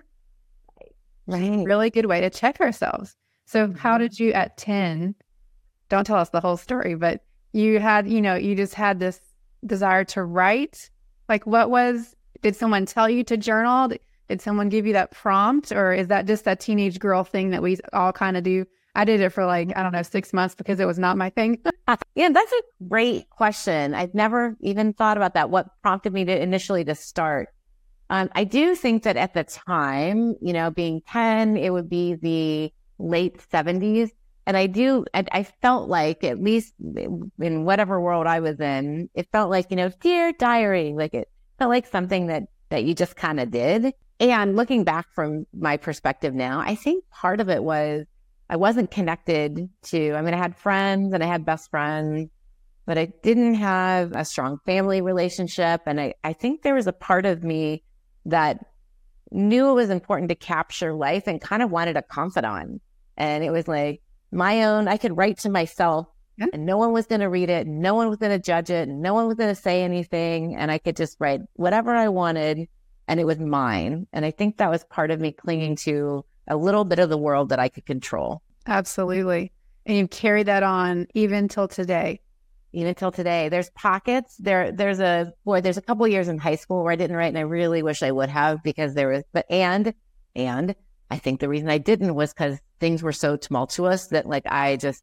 B: Right.
A: Really good way to check ourselves. So how did you at ten, don't tell us the whole story, but you had, you know, you just had this desire to write. Like what was, did someone tell you to journal? Did someone give you that prompt? Or is that just that teenage girl thing that we all kind of do? I did it for like, I don't know, six months because it was not my thing.
B: Yeah, that's a great question. I've never even thought about that. What prompted me to initially to start? Um, I do think that at the time, you know, being ten, it would be the late seventies. And I do, I, I felt like, at least in whatever world I was in, it felt like, you know, dear diary, like it felt like something that, that you just kind of did. And looking back from my perspective now, I think part of it was I wasn't connected to, I mean, I had friends and I had best friends, but I didn't have a strong family relationship. And I, I think there was a part of me that knew it was important to capture life and kind of wanted a confidant. And it was like my own, I could write to myself yeah. and no one was going to read it. No one was going to judge it. No one was going to say anything. And I could just write whatever I wanted and it was mine. And I think that was part of me clinging to a little bit of the world that I could control.
A: Absolutely. And you carry that on even till today.
B: Even till today. There's pockets. There, there's a, boy, there's a couple years in high school where I didn't write and I really wish I would have because there was, but, and, and I think the reason I didn't was because things were so tumultuous that like, I just,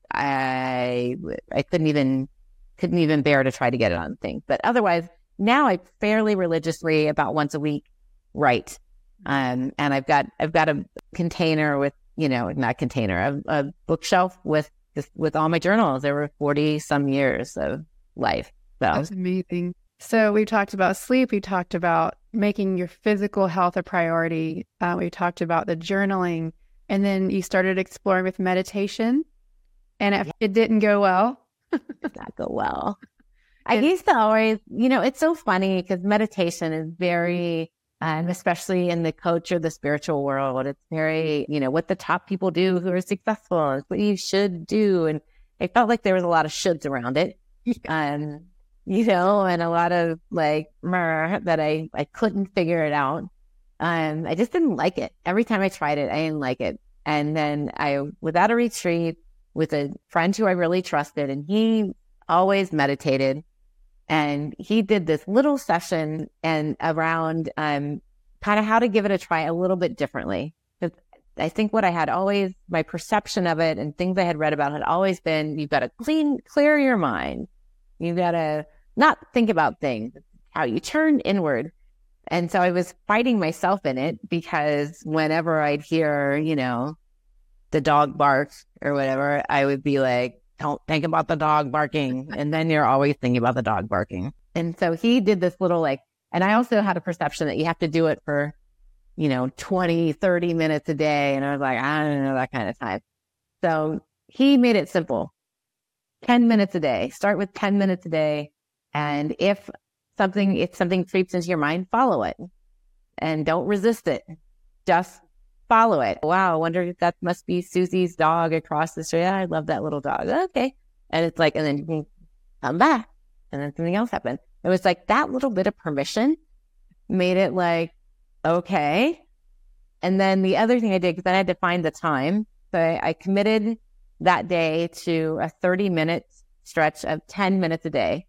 B: I, I couldn't even, couldn't even bear to try to get it on things. But otherwise, now I fairly religiously about once a week write. Um, and I've got, I've got a container with, you know, not container, a, a bookshelf with, just with all my journals. There were forty some years of life. So.
A: That's amazing. So we talked about sleep. We talked about making your physical health a priority. Uh, we talked about the journaling, and then you started exploring with meditation, and it, it didn't go well.
B: It did not go well. I used to always, you know, it's so funny because meditation is very, um, especially in the coach or the spiritual world, it's very, you know, what the top people do who are successful, it's what you should do. And I felt like there was a lot of shoulds around it. Um, you know, and a lot of like, meh, that I, I couldn't figure it out. Um, I just didn't like it. Every time I tried it, I didn't like it. And then I was at a retreat with a friend who I really trusted, and he always meditated. And he did this little session and around um, kind of how to give it a try a little bit differently. Because I think what I had always, my perception of it and things I had read about had always been, you've got to clean, clear your mind. You've got to not think about things, how you turn inward. And so I was fighting myself in it because whenever I'd hear, you know, the dog bark or whatever, I would be like, don't think about the dog barking. And then you're always thinking about the dog barking. And so he did this little like, and I also had a perception that you have to do it for, you know, twenty, thirty minutes a day. And I was like, I don't know that kind of time. So he made it simple. ten minutes a day. Start with ten minutes a day. And if something, if something creeps into your mind, follow it and don't resist it. Just follow it. Wow, I wonder if that must be Susie's dog across the street. Yeah, I love that little dog. Okay. And it's like, and then you can come back and then something else happened. It was like that little bit of permission made it like, okay. And then the other thing I did, because then I had to find the time. So I, I committed that day to a thirty minute stretch of ten minutes a day.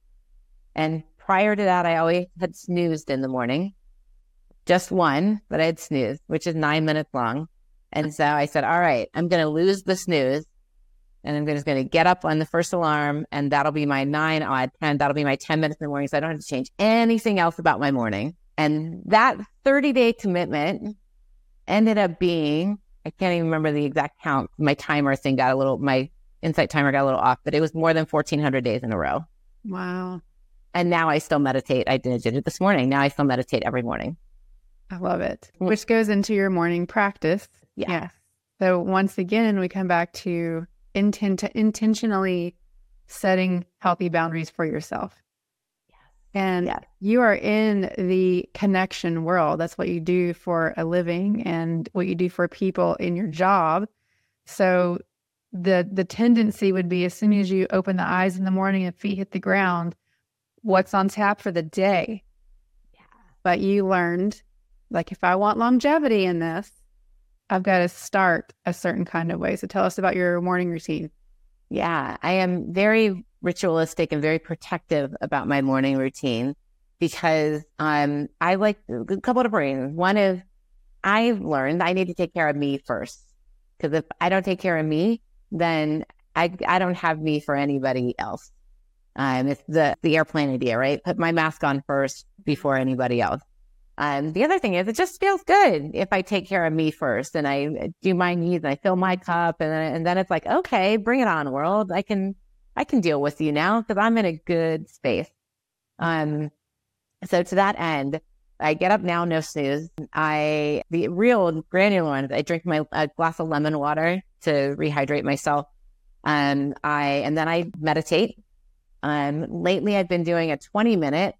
B: And prior to that, I always had snoozed in the morning. Just one, but I had snoozed, which is nine minutes long. And so I said, all right, I'm going to lose the snooze. And I'm just going to get up on the first alarm. And that'll be my nine odd ten. That'll be my ten minutes in the morning. So I don't have to change anything else about my morning. And that thirty day commitment ended up being, I can't even remember the exact count. My timer thing got a little, my Insight timer got a little off, but it was more than fourteen hundred days in a row.
A: Wow. And
B: now I still meditate. I did, did it this morning. Now I still meditate every morning.
A: I love it. Which goes into your morning practice.
B: Yeah.
A: Yes. So once again, we come back to intent to intentionally setting healthy boundaries for yourself.
B: Yes.
A: And
B: yes.
A: You are in the connection world. That's what you do for a living and what you do for people in your job. So the the tendency would be as soon as you open the eyes in the morning and feet hit the ground, what's on tap for the day?
B: Yeah.
A: But you learned, like, if I want longevity in this, I've got to start a certain kind of way. So tell us about your morning routine.
B: Yeah, I am very ritualistic and very protective about my morning routine because um, I like a couple of reasons. One is I've learned I need to take care of me first, because if I don't take care of me, then I, I don't have me for anybody else. Um, it's the, the airplane idea, right? Put my mask on first before anybody else. Um, the other thing is it just feels good if I take care of me first and I do my needs and I fill my cup and, and then it's like, okay, bring it on, world. I can, I can deal with you now because I'm in a good space. Um, so to that end, I get up now, no snooze. I, the real granular one, I drink my a glass of lemon water to rehydrate myself. Um, I, and then I meditate. Um, lately I've been doing a twenty minute,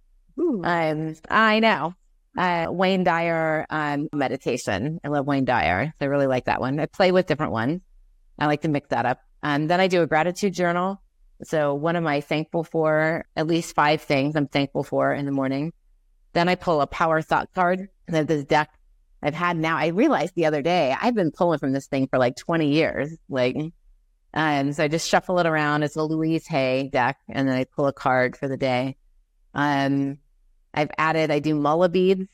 B: um, I know, uh, Wayne Dyer, um, meditation. I love Wayne Dyer. So I really like that one. I play with different ones. I like to mix that up. And then I do a gratitude journal. So what am I thankful for? At least five things I'm thankful for in the morning. Then I pull a power thought card. And this deck I've had now, I realized the other day, I've been pulling from this thing for like twenty years. Like, and so I just shuffle it around. It's a Louise Hay deck. And then I pull a card for the day. Um, I've added, I do mullah beads,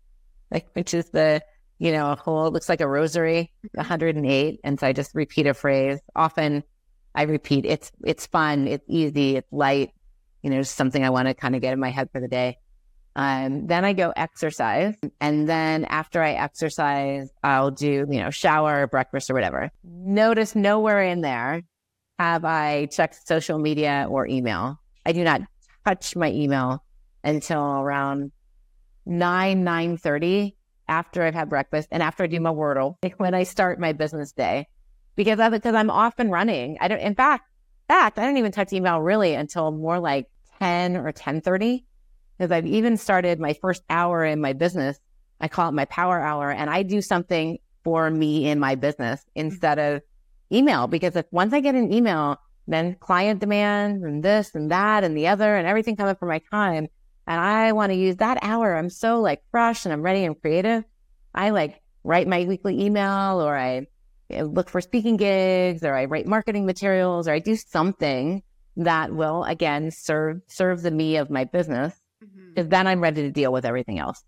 B: like, which is the, you know, a whole, it looks like a rosary, one hundred eight. And so I just repeat a phrase. Often I repeat, it's, it's fun. It's easy. It's light. You know, just something I want to kind of get in my head for the day. Um, then I go exercise. And then after I exercise, I'll do, you know, shower, breakfast or whatever. Notice nowhere in there have I checked social media or email. I do not touch my email until around nine, nine thirty after I've had breakfast and after I do my Wordle, like when I start my business day, because of, because I'm off and running. I don't, in fact, fact, I don't even touch email really until more like ten or ten thirty, because I've even started my first hour in my business. I call it my power hour, and I do something for me in my business instead of email, because if once I get an email, then client demand and this and that and the other and everything coming for my time. And I want to use that hour. I'm so like fresh and I'm ready and creative. I like write my weekly email, or I look for speaking gigs, or I write marketing materials, or I do something that will, again, serve, serve the me of my business. Mm-hmm. Because then I'm ready to deal with everything else.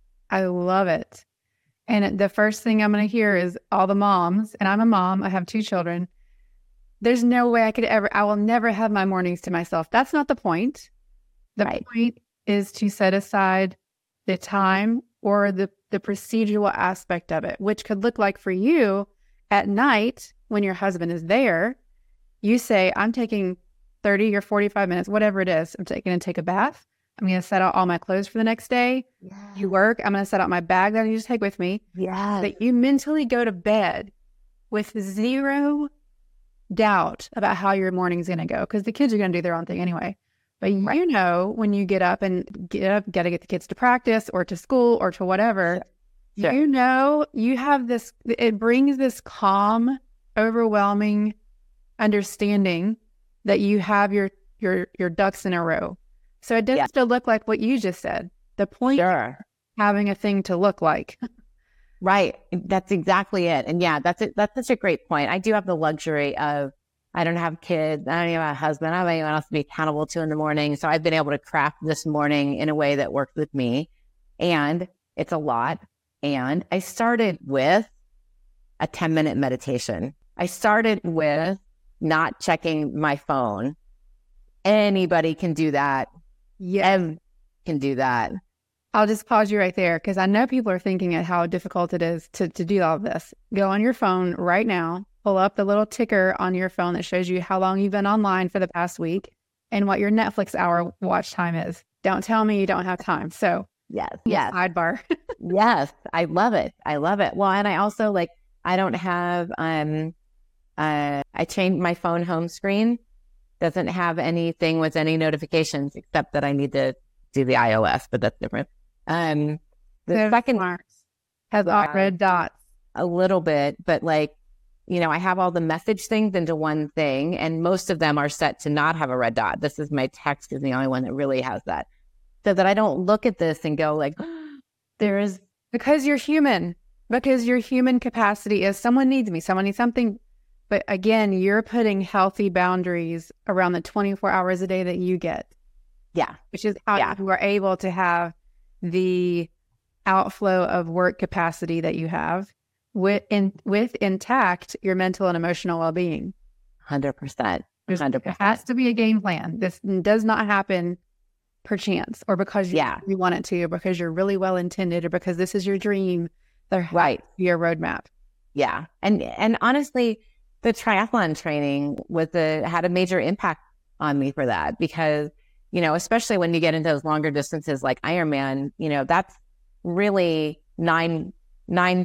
A: I love it. And the first thing I'm going to hear is all the moms, and I'm a mom, I have two children. There's no way I could ever, I will never have my mornings to myself. That's not the point. The right. point is to set aside the time or the, the procedural aspect of it, which could look like for you at night when your husband is there, you say, I'm taking thirty or forty-five minutes, whatever it is. I'm taking to take a bath. I'm going to set out all my clothes for the next day. Yeah. You work. I'm going to set out my bag that I need to take with me.
B: Yeah.
A: That you mentally go to bed with zero doubt about how your morning's going to go, because the kids are going to do their own thing anyway. But you right. know, when you get up and get up, got to get the kids to practice or to school or to whatever, sure. you know, you have this, it brings this calm, overwhelming understanding that you have your, your, your ducks in a row. So it doesn't yeah. still look like what you just said. The point
B: sure.
A: is having a thing to look like.
B: Right. That's exactly it. And yeah, that's it. That's such a great point. I do have the luxury of, I don't have kids. I don't even have a husband. I don't have anyone else to be accountable to in the morning. So I've been able to craft this morning in a way that works with me. And it's a lot. And I started with a ten minute meditation. I started with not checking my phone. Anybody can do that.
A: Yeah.
B: Ev can do that.
A: I'll just pause you right there, because I know people are thinking at how difficult it is to, to do all of this. Go on your phone right now, pull up the little ticker on your phone that shows you how long you've been online for the past week and what your Netflix hour watch time is. Don't tell me you don't have time. So
B: yes, yes.
A: Sidebar.
B: Yes, I love it. I love it. Well, and I also like, I don't have, um, uh, I changed my phone home screen. Doesn't have anything with any notifications except that I need to do the iOS, but that's different. Um, the
A: They're
B: second
A: smart. Has all
B: uh,
A: red dots.
B: A little bit, but like, you know, I have all the message things into one thing, and most of them are set to not have a red dot. This is my text is the only one that really has that, so that I don't look at this and go like, there is,
A: because you're human, because your human capacity is someone needs me, someone needs something. But again, you're putting healthy boundaries around the twenty-four hours a day that you get.
B: Yeah.
A: Which is how
B: yeah.
A: you are able to have the outflow of work capacity that you have with in, with intact your mental and emotional well-being.
B: one hundred percent. one hundred percent.
A: It has to be a game plan. This does not happen per chance, or because you,
B: yeah.
A: you want it to, or because you're really well-intended, or because this is your dream. There
B: right.
A: has to be a roadmap.
B: Yeah. And, and honestly, the triathlon training was a, had a major impact on me for that, because, you know, especially when you get into those longer distances like Ironman, you know, that's really nine, nine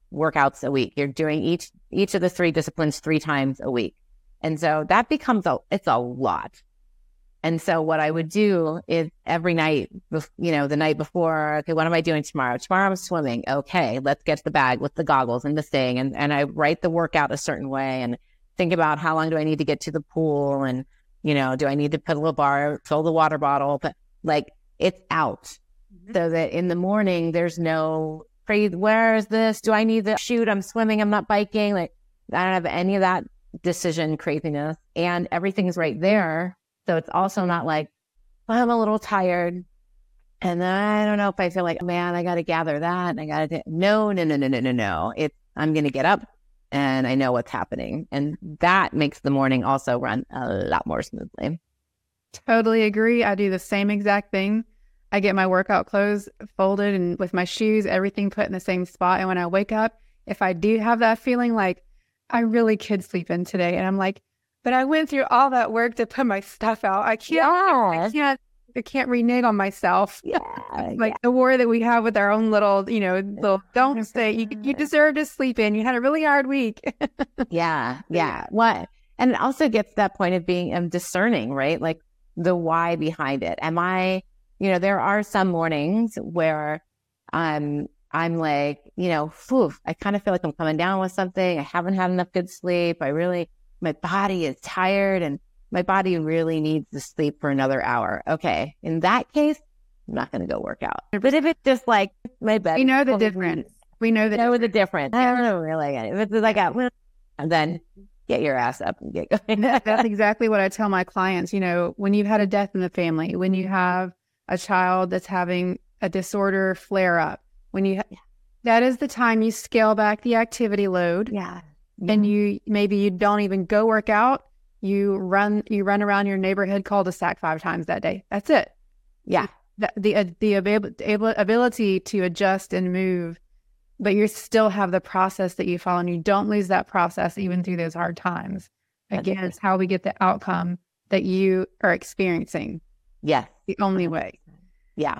B: workouts a week. You're doing each, each of the three disciplines three times a week. And so that becomes a, it's a lot. And so what I would do is every night, you know, the night before, okay, what am I doing tomorrow? Tomorrow I'm swimming. Okay, let's get to the bag with the goggles and the thing. And, and I write the workout a certain way and think about how long do I need to get to the pool? And, you know, do I need to put a little bar, fill the water bottle? But like it's out mm-hmm. so that in the morning, there's no crazy, where is this? Do I need to shoot? I'm swimming. I'm not biking. Like I don't have any of that decision craziness and everything's right there. So it's also not like, well, I'm a little tired and then I don't know if I feel like, man, I got to gather that. And I got to, no, no, no, no, no, no, no. It's, I'm going to get up and I know what's happening. And that makes the morning also run a lot more smoothly.
A: Totally agree. I do the same exact thing. I get my workout clothes folded and with my shoes, everything put in the same spot. And when I wake up, if I do have that feeling like I really could sleep in today and I'm like, but I went through all that work to put my stuff out. I can't,
B: yeah.
A: I can't, I can't renege on myself.
B: Yeah,
A: like
B: yeah.
A: the war that we have with our own little, you know, little, don't say you, you deserve to sleep in. You had a really hard week.
B: yeah. Yeah. What? And it also gets to that point of being um, discerning, right? Like the why behind it. Am I, you know, there are some mornings where I'm, I'm like, you know, phew, I kind of feel like I'm coming down with something. I haven't had enough good sleep. I really, my body is tired and my body really needs to sleep for another hour. Okay. In that case, I'm not going to go work out. But if it's just like my bed.
A: We know the difference. We know the
B: know
A: difference.
B: the difference. I don't really get it. If it's like a, well, and then get your ass up and get going.
A: That's exactly what I tell my clients. You know, when you've had a death in the family, when you have a child that's having a disorder flare up, when you, ha- that is the time you scale back the activity load.
B: Yeah.
A: And you, maybe you don't even go work out. You run, you run around your neighborhood cul-de-sac five times that day. That's it.
B: Yeah.
A: The, the, uh, the abil- able, ability to adjust and move, but you still have the process that you follow and you don't lose that process even through those hard times. Again, it's how we get the outcome that you are experiencing.
B: Yes.
A: The only way.
B: Yeah.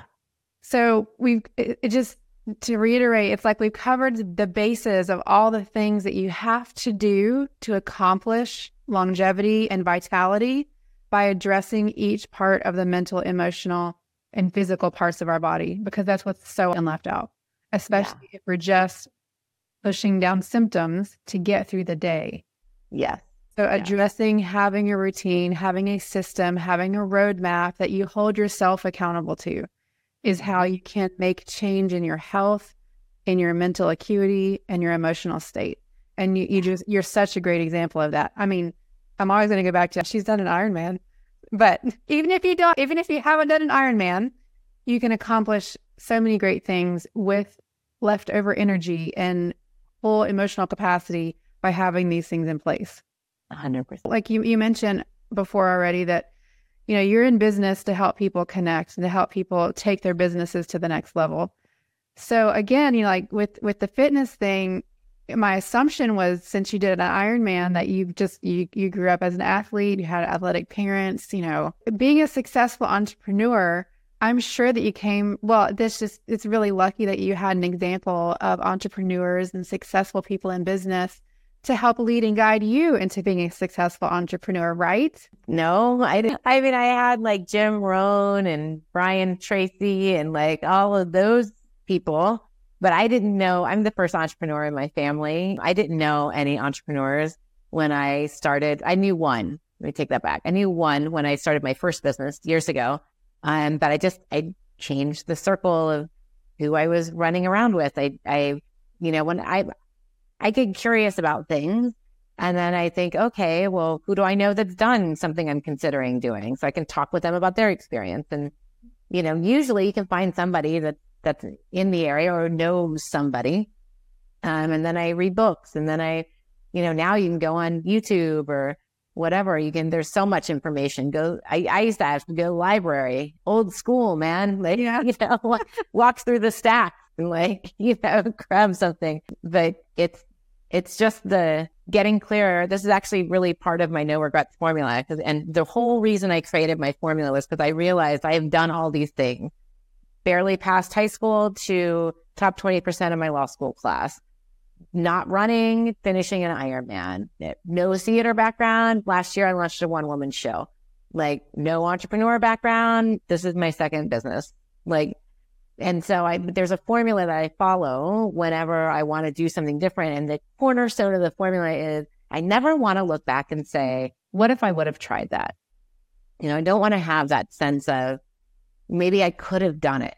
A: So we've, it, it just, to reiterate, it's like we've covered the bases of all the things that you have to do to accomplish longevity and vitality by addressing each part of the mental, emotional, and physical parts of our body, because that's what's so often left out, especially yeah. if we're just pushing down symptoms to get through the day.
B: Yes.
A: So
B: yeah.
A: addressing, having a routine, having a system, having a roadmap that you hold yourself accountable to is how you can make change in your health, in your mental acuity, and your emotional state. And you, you just, you're such a great example of that. I mean, I'm always going to go back to, she's done an Ironman, but even if you don't, even if you haven't done an Ironman, you can accomplish so many great things with leftover energy and full emotional capacity by having these things in place.
B: A hundred percent.
A: Like you, you mentioned before already that, you know, you're in business to help people connect and to help people take their businesses to the next level. So again, you know, like with, with the fitness thing, my assumption was since you did an Ironman that you've just, you, you grew up as an athlete, you had athletic parents, you know, being a successful entrepreneur, I'm sure that you came, well, this just, it's really lucky that you had an example of entrepreneurs and successful people in business to help lead and guide you into being a successful entrepreneur, right?
B: No, I didn't. I mean, I had like Jim Rohn and Brian Tracy and like all of those people, but I didn't know, I'm the first entrepreneur in my family. I didn't know any entrepreneurs when I started. I knew one. Let me take that back. I knew one when I started my first business years ago. Um, but I just, I changed the circle of who I was running around with. I, I, you know, when I, I get curious about things and then I think, okay, well, who do I know that's done something I'm considering doing? So I can talk with them about their experience. And, you know, usually you can find somebody that that's in the area or knows somebody. Um, and then I read books and then I, you know, now you can go on YouTube or whatever. You can, there's so much information. Go, I, I used to have to go library, old school, man. Like, yeah. you know, walks through the stacks and like, you know, grab something. But it's, it's just the getting clearer. This is actually really part of my no regrets formula. And the whole reason I created my formula was because I realized I have done all these things. Barely passed high school to top twenty percent of my law school class. not running, finishing an Ironman, no theater background. Last year I launched a one woman show, like no entrepreneur background. This is my second business. Like, and so I, there's a formula that I follow whenever I want to do something different. And the cornerstone of the formula is I never want to look back and say, what if I would have tried that? You know, I don't want to have that sense of maybe I could have done it.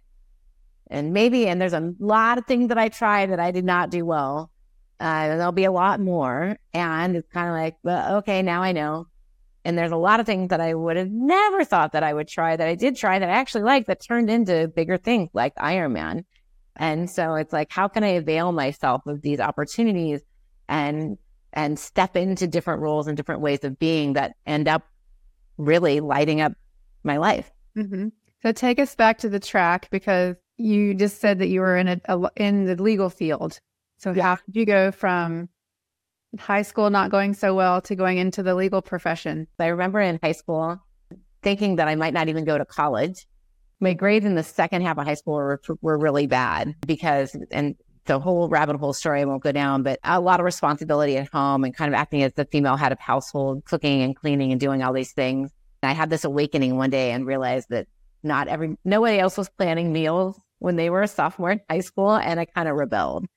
B: And maybe, and there's a lot of things that I tried that I did not do well. Uh, and there'll be a lot more. And it's kind of like, well, okay, now I know. And there's a lot of things that I would have never thought that I would try that I did try that I actually liked that turned into bigger things like Ironman. And so it's like, how can I avail myself of these opportunities and, and step into different roles and different ways of being that end up really lighting up my life?
A: Mm-hmm. So take us back to the track, because you just said that you were in a, a in the legal field. So yeah. How did you go from high school not going so well to going into the legal profession?
B: I remember in high school thinking that I might not even go to college. My grades in the second half of high school were, were really bad because, and the whole rabbit hole story I won't go down, but a lot of responsibility at home and kind of acting as the female head of household, cooking and cleaning and doing all these things. And I had this awakening one day and realized that not every, nobody else was planning meals when they were a sophomore in high school. And I kind of rebelled.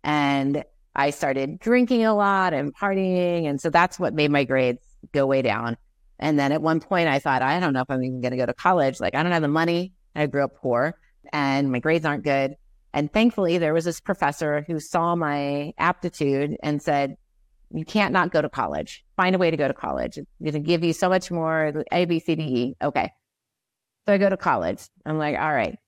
B: And I started drinking a lot and partying. And so that's what made my grades go way down. And then at one point I thought, I don't know if I'm even going to go to college. Like, I don't have the money. I grew up poor and my grades aren't good. And thankfully there was this professor who saw my aptitude and said, you can't not go to college. Find a way to go to college. It's going to give you so much more A, B, C, D, E. Okay. So I go to college. I'm like, all right.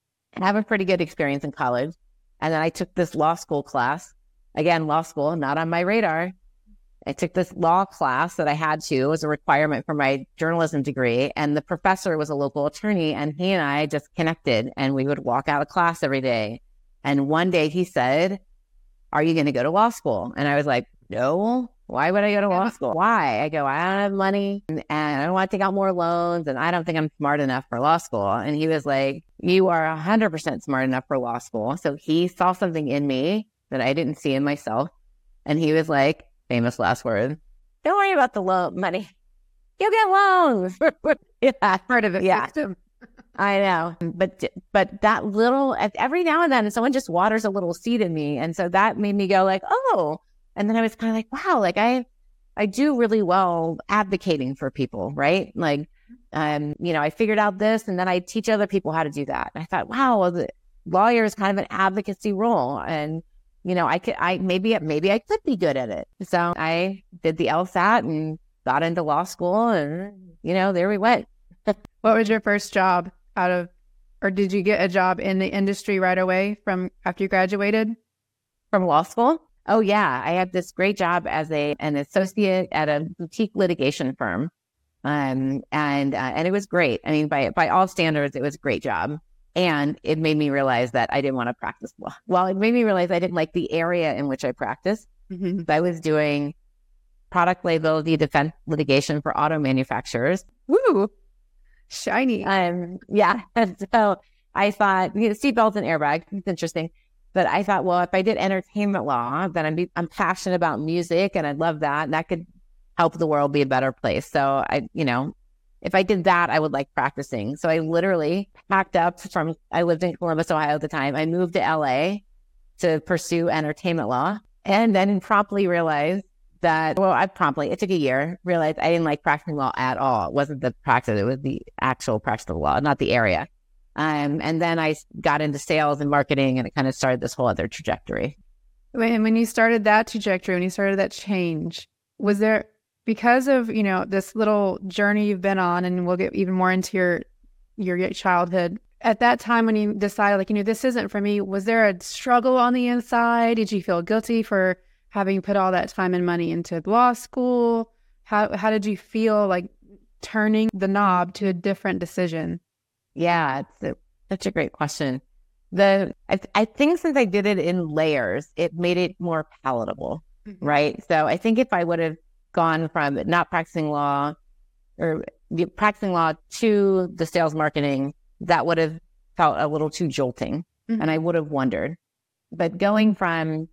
B: I have a pretty good experience in college. And then I took this law school class. Again, law school, not on my radar. I took this law class that I had to as a requirement for my journalism degree. And the professor was a local attorney, and he and I just connected, and we would walk out of class every day. And one day he said, are you going to go to law school? And I was like, no. Why would I go to law school? Why? I go, I don't have money and I don't want to take out more loans and I don't think I'm smart enough for law school. And he was like, you are one hundred percent smart enough for law school. So he saw something in me that I didn't see in myself. And he was like, famous last word, don't worry about the loan money. You'll get loans. Yeah, part of it. Yeah, I know. But but that little, every now and then someone just waters a little seed in me. And so that made me go like, oh. And then I was kind of like, wow, like I, I do really well advocating for people, right? Like, um, you know, I figured out this and then I teach other people how to do that. And I thought, wow, well, the lawyer is kind of an advocacy role. And, you know, I could, I, maybe, maybe I could be good at it. So I did the LSAT and got into law school and, you know, there we went.
A: What was your first job out of, or did you get a job in the industry right away from after you graduated?
B: From law school? Oh, yeah. I had this great job as a an associate at a boutique litigation firm. Um, and uh, and it was great. I mean, by by all standards, it was a great job. And it made me realize that I didn't want to practice law. Well, it made me realize I didn't like the area in which I practiced. Mm-hmm. I was doing product liability defense litigation for auto manufacturers.
A: Woo! Shiny.
B: Um, yeah. And so I thought, you know, seatbelts and airbags. It's interesting. But I thought, well, if I did entertainment law, then I'm, be, I'm passionate about music and I love that. And that could help the world be a better place. So I, you know, if I did that, I would like practicing. So I literally packed up from, I lived in Columbus, Ohio at the time. I moved to L A to pursue entertainment law and then promptly realized that, well, I promptly, it took a year, realized I didn't like practicing law at all. It wasn't the practice, it was the actual practice of law, not the area. Um, and then I got into sales and marketing and it kind of started this whole other trajectory.
A: And when you started that trajectory, when you started that change, was there, because of, you know, this little journey you've been on, and we'll get even more into your, your childhood, at that time when you decided, like, you know, this isn't for me, was there a struggle on the inside? Did you feel guilty for having put all that time and money into law school? How, how did you feel like turning the knob to a different decision?
B: Yeah, it's a, such a great question. The I, I think since I did it in layers, it made it more palatable, mm-hmm. right? So I think if I would have gone from not practicing law or practicing law to the sales marketing, that would have felt a little too jolting, mm-hmm. and I would have wondered. But going from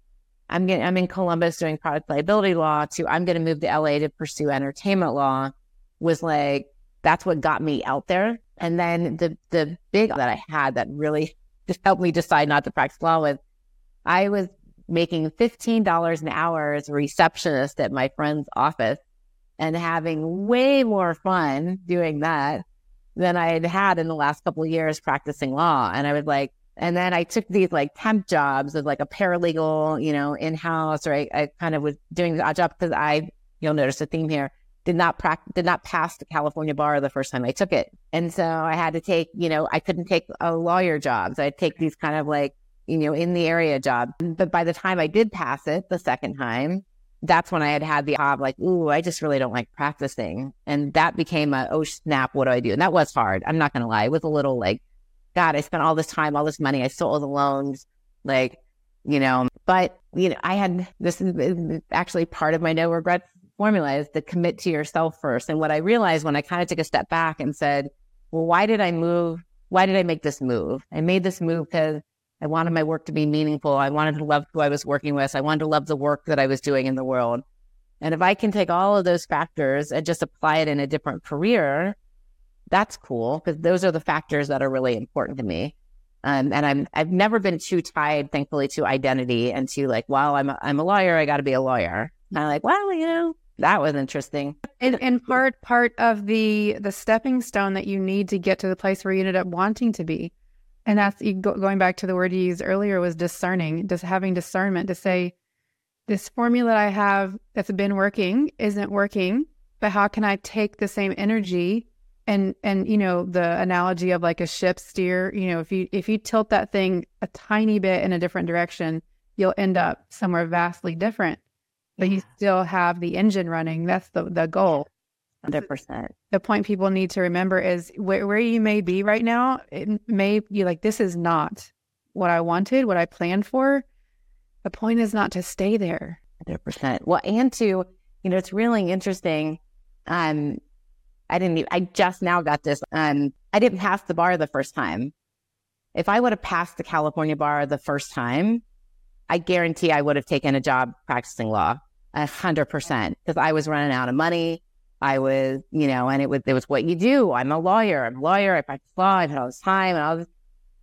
B: I'm getting, I'm in Columbus doing product liability law to I'm going to move to L A to pursue entertainment law was like, that's what got me out there. And then the, the big that I had that really just helped me decide not to practice law was I was making fifteen dollars an hour as a receptionist at my friend's office and having way more fun doing that than I had had in the last couple of years practicing law. And I was like, and then I took these like temp jobs as like a paralegal, you know, in-house, or I, I kind of was doing the odd job because I, you'll notice a theme here, did not practice, did not pass the California bar the first time I took it. And so I had to take, you know, I couldn't take a lawyer jobs. I'd take these kind of like, you know, in the area job. But by the time I did pass it the second time, that's when I had had the job like, ooh, I just really don't like practicing. And that became a, oh, snap, what do I do? And that was hard. I'm not going to lie. It was a little like, God, I spent all this time, all this money. I still owe the loans, like, you know, but, you know, I had, this is actually part of my no regrets formula is to commit to yourself first. And what I realized when I kind of took a step back and said, well, why did I move? Why did I make this move? I made this move because I wanted my work to be meaningful. I wanted to love who I was working with. I wanted to love the work that I was doing in the world. And if I can take all of those factors and just apply it in a different career, that's cool, because those are the factors that are really important to me. Um, and I'm, I've never been too tied, thankfully, to identity and to like, well, I'm a, I'm a lawyer, I got to be a lawyer. And I'm like, well, you know, that was interesting.
A: And, and part part of the the stepping stone that you need to get to the place where you ended up wanting to be. And that's you go, going back to the word you used earlier was discerning, just having discernment to say, this formula I have that's been working isn't working, but how can I take the same energy and, and, you know, the analogy of like a ship steer, you know, if you, if you tilt that thing a tiny bit in a different direction, you'll end up somewhere vastly different, but you still have the engine running. That's the, the goal.
B: one hundred percent.
A: The point people need to remember is where, where you may be right now, it may be like, this is not what I wanted, what I planned for. The point is not to stay there.
B: one hundred percent. Well, and to, you know, it's really interesting. Um, I didn't, even, I just now got this. Um, I didn't pass the bar the first time. If I would have passed the California bar the first time, I guarantee I would have taken a job practicing law a hundred percent because I was running out of money. I was, you know, and it was, it was what you do. I'm a lawyer. I'm a lawyer. I practice law. I've had all this time and all this.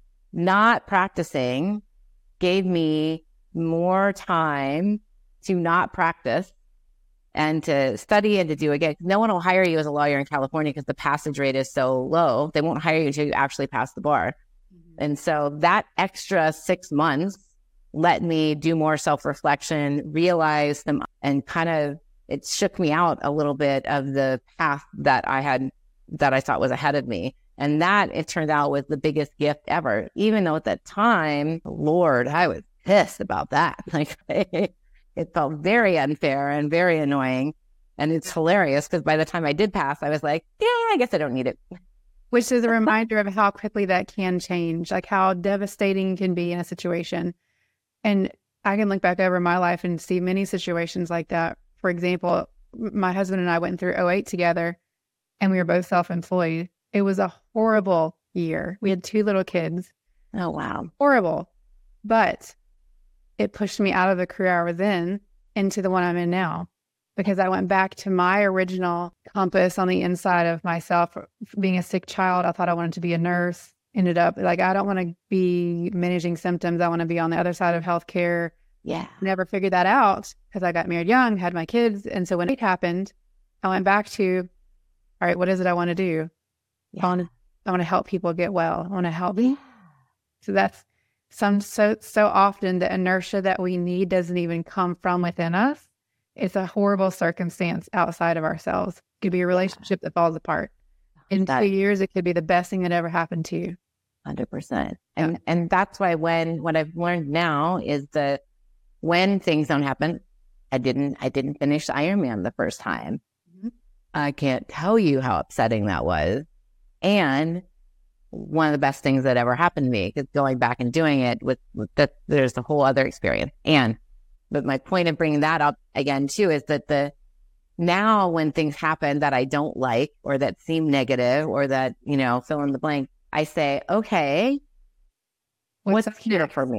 B: Not practicing gave me more time to not practice and to study and to do again. No one will hire you as a lawyer in California because the passage rate is so low. They won't hire you until you actually pass the bar. Mm-hmm. And so that extra six months let me do more self-reflection, realize them, and kind of, it shook me out a little bit of the path that I had, that I thought was ahead of me. And that, it turned out, was the biggest gift ever. Even though at that time, Lord, I was pissed about that. Like, it felt very unfair and very annoying. And it's hilarious because by the time I did pass, I was like, yeah, I guess I don't need it.
A: Which is a reminder of how quickly that can change, like how devastating can be in a situation. And I can look back over my life and see many situations like that. For example, my husband and I went through oh eight together and we were both self-employed. It was a horrible year. We had two little kids.
B: Oh, wow.
A: Horrible. But it pushed me out of the career I was in into the one I'm in now, because I went back to my original compass on the inside of myself. Being a sick child, I thought I wanted to be a nurse. Ended up like, I don't want to be managing symptoms. I want to be on the other side of healthcare.
B: Yeah.
A: Never figured that out because I got married young, had my kids. And so when it happened, I went back to, all right, what is it I want to do? Yeah. I want to, I want to help people get well. I want to help. Yeah. So that's some, so, so often the inertia that we need doesn't even come from within us. It's a horrible circumstance outside of ourselves. It could be a relationship that falls apart. In that, two years, it could be the best thing that ever happened to you.
B: one hundred percent. And, yeah. and that's why when, what I've learned now is that when things don't happen, I didn't, I didn't finish Ironman the first time. Mm-hmm. I can't tell you how upsetting that was. And one of the best things that ever happened to me, because going back and doing it with, with that, there's a whole other experience. And, but my point of bringing that up again too, is that the, now when things happen that I don't like, or that seem negative, or that, you know, fill in the blank, I say, okay, what's, what's here for me?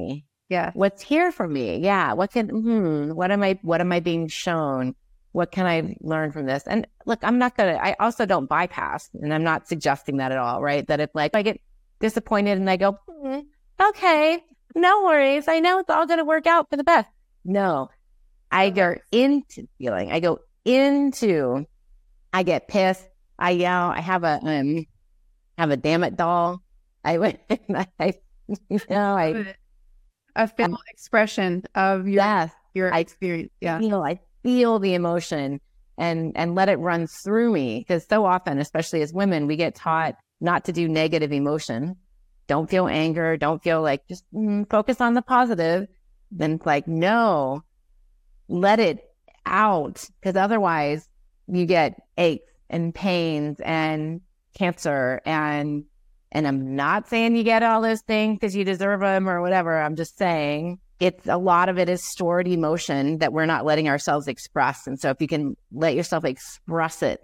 A: Yeah.
B: What's here for me? Yeah. What can, hmm, what am I, what am I being shown? What can I learn from this? And look, I'm not going to, I also don't bypass, and I'm not suggesting that at all, right? That if like I get disappointed and I go, hmm, okay, no worries. I know it's all going to work out for the best. No, I go into feeling, I go into, I get pissed. I yell. I have a, um, have a damn it doll. I went, I, you know, I,
A: a full um, expression of your,
B: yes,
A: your
B: I
A: experience. Yeah.
B: Feel, I feel the emotion and, and let it run through me. Because so often, especially as women, we get taught not to do negative emotion. Don't feel anger. Don't feel like, just mm, focus on the positive. Then it's like, no, let it out. Because otherwise you get aches and pains and cancer. And, and I'm not saying you get all those things because you deserve them or whatever. I'm just saying it's a lot of it is stored emotion that we're not letting ourselves express. And so if you can let yourself express it,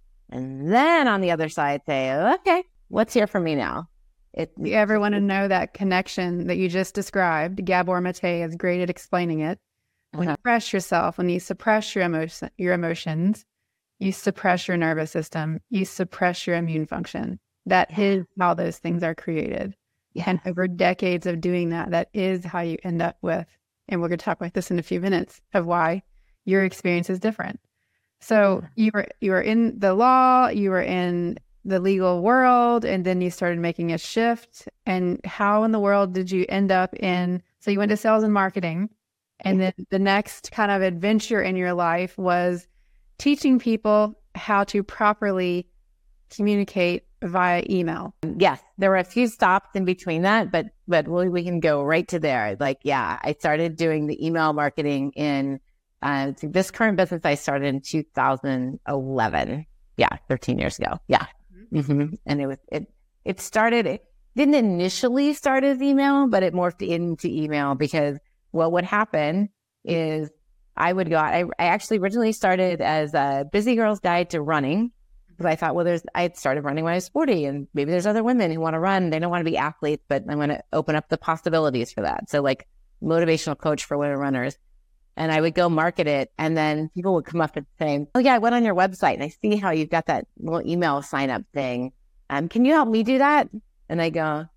B: and then on the other side say, okay, what's here for me now?
A: If you ever want to know that connection that you just described, Gabor Mate is great at explaining it. When uh-huh. you suppress yourself, when you suppress your emotion, your emotions, you suppress your nervous system, you suppress your immune function. That yeah. is how those things are created. Yeah. And over decades of doing that, that is how you end up with, and we're going to talk about this in a few minutes, of why your experience is different. So you were you were in the law, you were in the legal world, and then you started making a shift. And how in the world did you end up in, so you went to sales and marketing, and then the next kind of adventure in your life was teaching people how to properly communicate via email.
B: Yes, there were a few stops in between that, but but we, we can go right to there. Like, yeah, I started doing the email marketing in uh, this current business. I started in two thousand eleven. Yeah, thirteen years ago. Yeah, mm-hmm. Mm-hmm. And it was it it started. It didn't initially start as email, but it morphed into email because what would happen is I would go. I, I actually originally started as a Busy Girl's Guide to Running. Because I thought, well, there's, I had started running when I was forty, and maybe there's other women who want to run. They don't want to be athletes, but I want to open up the possibilities for that. So like motivational coach for women runners. And I would go market it. And then people would come up and say, oh yeah, I went on your website and I see how you've got that little email sign up thing. Um, can you help me do that? And I go,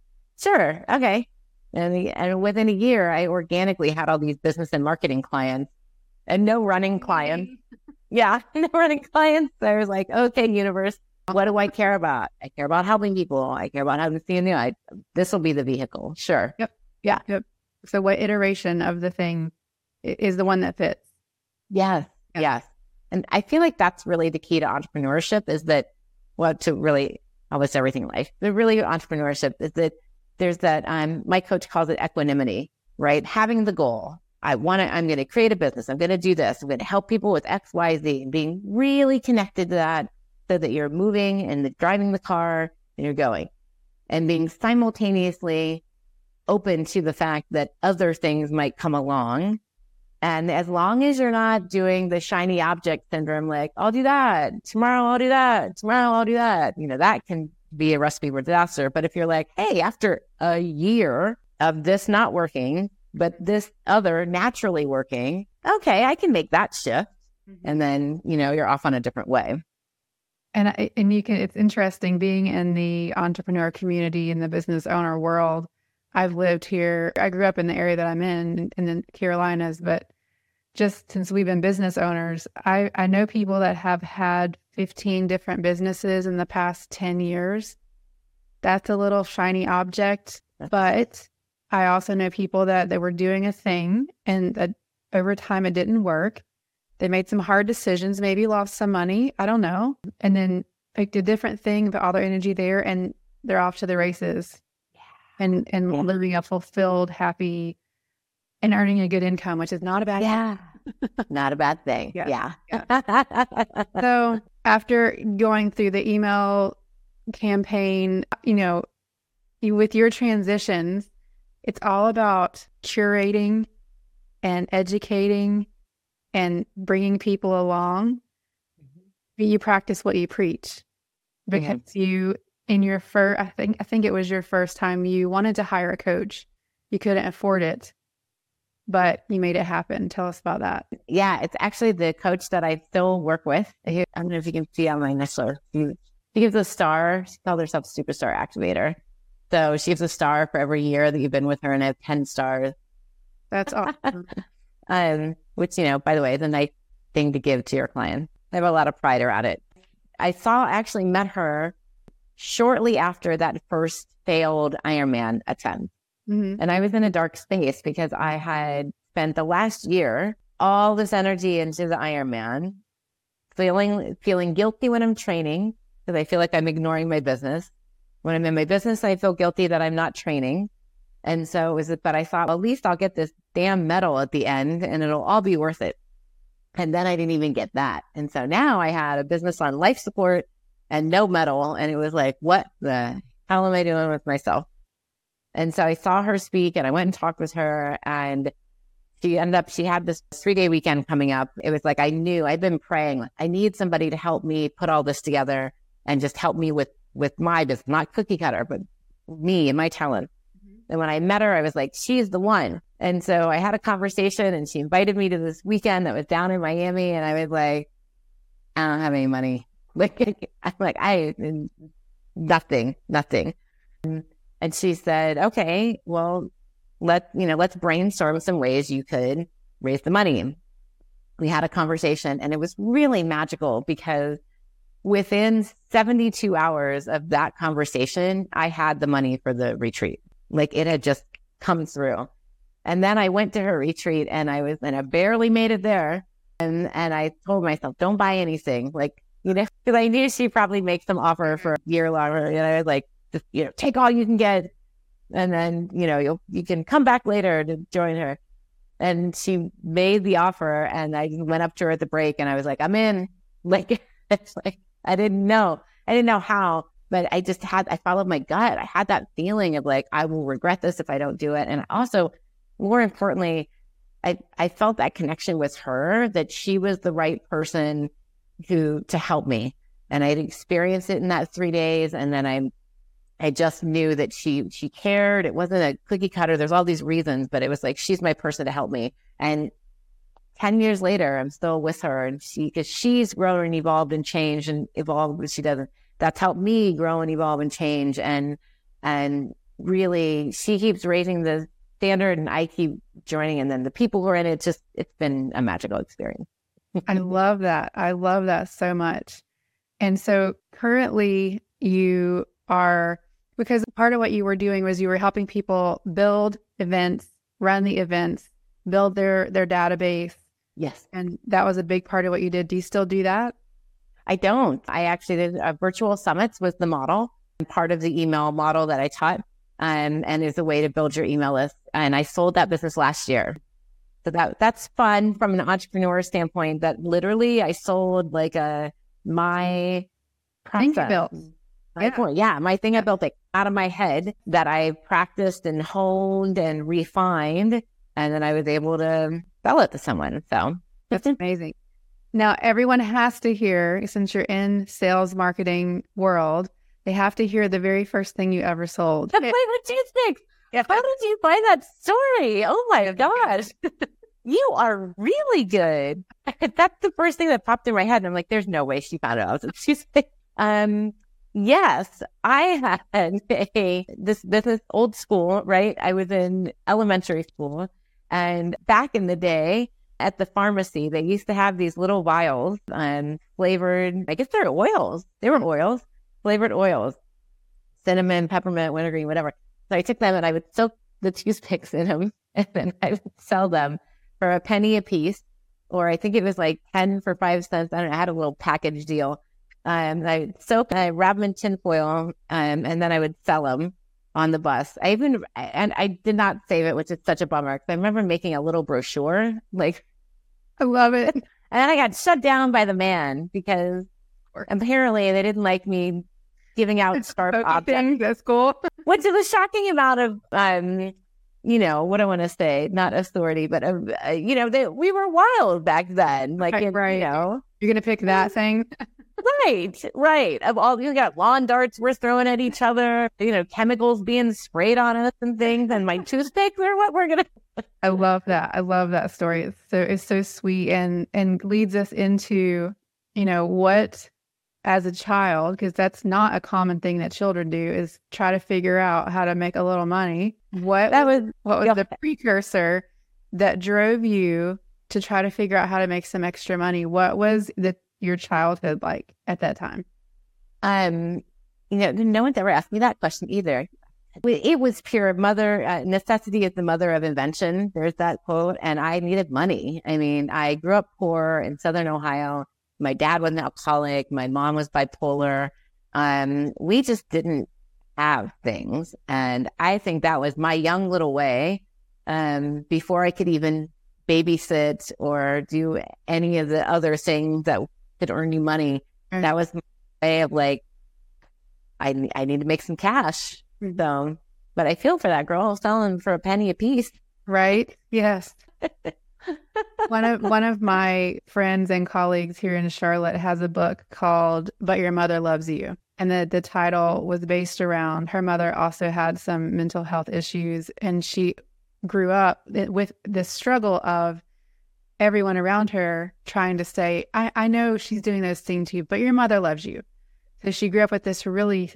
B: sure. Okay. And, the, and within a year, I organically had all these business and marketing clients and no running clients. Yeah, no running clients. So I was like, okay, universe, what do I care about? I care about helping people. I care about having seeing new. I this will be the vehicle. Sure.
A: Yep. Yeah. Yep. So what iteration of the thing is the one that fits?
B: Yes. Yep. Yes. And I feel like that's really the key to entrepreneurship is that, well, to really almost everything in life, but really entrepreneurship is that there's that, um, my coach calls it equanimity, right? Having the goal. I want to, I'm going to create a business. I'm going to do this. I'm going to help people with X, Y, Z, and being really connected to that so that you're moving and the, driving the car and you're going, and being simultaneously open to the fact that other things might come along. And as long as you're not doing the shiny object syndrome, like, I'll do that tomorrow, I'll do that tomorrow, I'll do that. You know, that can be a recipe for disaster. But if you're like, hey, after a year of this not working, but this other naturally working, okay, I can make that shift. Mm-hmm. And then, you know, you're off on a different way.
A: And I, and you can, it's interesting being in the entrepreneur community in the business owner world. I've lived here. I grew up in the area that I'm in, in the Carolinas, but just since we've been business owners, I, I know people that have had fifteen different businesses in the past ten years. That's a little shiny object, but I also know people that they were doing a thing and that over time it didn't work. They made some hard decisions, maybe lost some money. I don't know. And then picked a different thing, put all their energy there, and they're off to the races. Yeah. And and yeah. living a fulfilled, happy, and earning a good income, which is not a bad
B: yeah. thing. Not a bad thing. Yeah. yeah.
A: yeah. So after going through the email campaign, you know, you, with your transitions, it's all about curating and educating and bringing people along. Mm-hmm. You practice what you preach because mm-hmm. you, in your first, I think, I think it was your first time you wanted to hire a coach you couldn't afford it, but you made it happen. Tell us about that.
B: Yeah, it's actually the coach that I still work with. I don't know if you can see on my initial. She gives a star. She calls herself Superstar Activator. So she gives a star for every year that you've been with her, and I have ten stars.
A: That's awesome.
B: um, which, you know, by the way, is a nice thing to give to your client. I have a lot of pride around it. I saw, actually met her shortly after that first failed Ironman attempt. Mm-hmm. And I was in a dark space because I had spent the last year all this energy into the Ironman, feeling feeling guilty when I'm training because I feel like I'm ignoring my business. When I'm in my business, I feel guilty that I'm not training. And so it was, but I thought, well, at least I'll get this damn medal at the end and it'll all be worth it. And then I didn't even get that. And so now I had a business on life support and no medal. And it was like, what the hell am I doing with myself? And so I saw her speak and I went and talked with her, and she ended up, she had this three day weekend coming up. It was like, I knew I'd been praying, like, I need somebody to help me put all this together and just help me with, with my business, not cookie cutter, but me and my talent. Mm-hmm. And when I met her, I was like, she's the one. And so I had a conversation and she invited me to this weekend that was down in Miami. And I was like, I don't have any money. Like, I'm like, I, nothing, nothing. And, And she said, okay, well, let, you know, let's brainstorm some ways you could raise the money. We had a conversation and it was really magical because within seventy-two hours of that conversation, I had the money for the retreat. Like, it had just come through. And then I went to her retreat and I was, and I barely made it there. And, and I told myself, don't buy anything. Like, you know, because I knew she'd probably make some offer for a year longer. And I was like, just, you know, take all you can get. And then, you know, you'll, you can come back later to join her. And she made the offer and I went up to her at the break and I was like, I'm in. Like, it's like, I didn't know. I didn't know how, but I just had, I followed my gut. I had that feeling of like, I will regret this if I don't do it. And also, more importantly, I, I felt that connection with her, that she was the right person who, to help me. And I'd experienced it in that three days. And then I I just knew that she, she cared. It wasn't a cookie cutter. There's all these reasons, but it was like, she's my person to help me. And ten years later, I'm still with her, and she, cause she's grown and evolved and changed and evolved, but she doesn't, that's helped me grow and evolve and change. And, and really she keeps raising the standard and I keep joining. And then the people who are in it, just, it's been a magical experience.
A: I love that. I love that so much. And so currently you are, because part of what you were doing was you were helping people build events, run the events, build their, their database.
B: Yes.
A: And that was a big part of what you did. Do you still do that?
B: I don't. I actually did uh, virtual summits was the model, and part of the email model that I taught, um, and is a way to build your email list. And I sold that business last year. So that that's fun from an entrepreneur standpoint, that literally I sold like a, my
A: thing you built.
B: Yeah. yeah, my thing I built like out of my head that I practiced and honed and refined, and then I was able to sell it to someone. So
A: that's amazing. Now everyone has to hear, since you're in sales marketing world, they have to hear the very first thing you ever sold.
B: The Play Logistics. Yeah. How did you find that story? Oh my gosh. You are really good. That's the first thing that popped in my head. And I'm like, there's no way she found it out. She's like, um, yes, I had a, this business old school, right? I was in elementary school, and back in the day at the pharmacy, they used to have these little vials, um, flavored, I guess they're oils. They were oils, flavored oils, cinnamon, peppermint, wintergreen, whatever. So I took them and I would soak the toothpicks in them, and then I would sell them for a penny a piece, or I think it was like ten for five cents. I don't know, I had a little package deal. Um, I would soak, I wrap them in tinfoil, um, and then I would sell them on the bus. I even, and I did not save it, which is such a bummer, because I remember making a little brochure, like,
A: I love it.
B: And then I got shut down by the man because apparently they didn't like me giving out sharp objects.
A: That's cool.
B: Which is a shocking amount of, um, you know, what I want to say, not authority, but, uh, you know, they, we were wild back then. Like,
A: right,
B: it,
A: right.
B: you know.
A: You're going to pick that thing?
B: Right, right. Of all, you got lawn darts we're throwing at each other, you know, chemicals being sprayed on us and things, and my toothpicks are what we're gonna.
A: I love that. I love that story. It's so it's so sweet and and leads us into, you know, what as a child, because that's not a common thing that children do, is try to figure out how to make a little money. What
B: That was
A: what was
B: yeah.
A: the precursor that drove you to try to figure out how to make some extra money? What was the your childhood like at that time?
B: Um, you know, no one's ever asked me that question either. It was pure mother uh, necessity is the mother of invention. There's that quote, and I needed money. I mean, I grew up poor in Southern Ohio. My dad was an alcoholic. My mom was bipolar. Um, we just didn't have things, and I think that was my young little way. Um, before I could even babysit or do any of the other things that could earn you money, mm-hmm. that was my way of like, I I need to make some cash. So, but I feel for that girl selling for a penny a piece.
A: Right? Yes. one of one of my friends and colleagues here in Charlotte has a book called But Your Mother Loves You. And the, the title was based around her mother also had some mental health issues, and she grew up with this struggle of everyone around her trying to say, I, I know she's doing those things to you, but your mother loves you. So she grew up with this really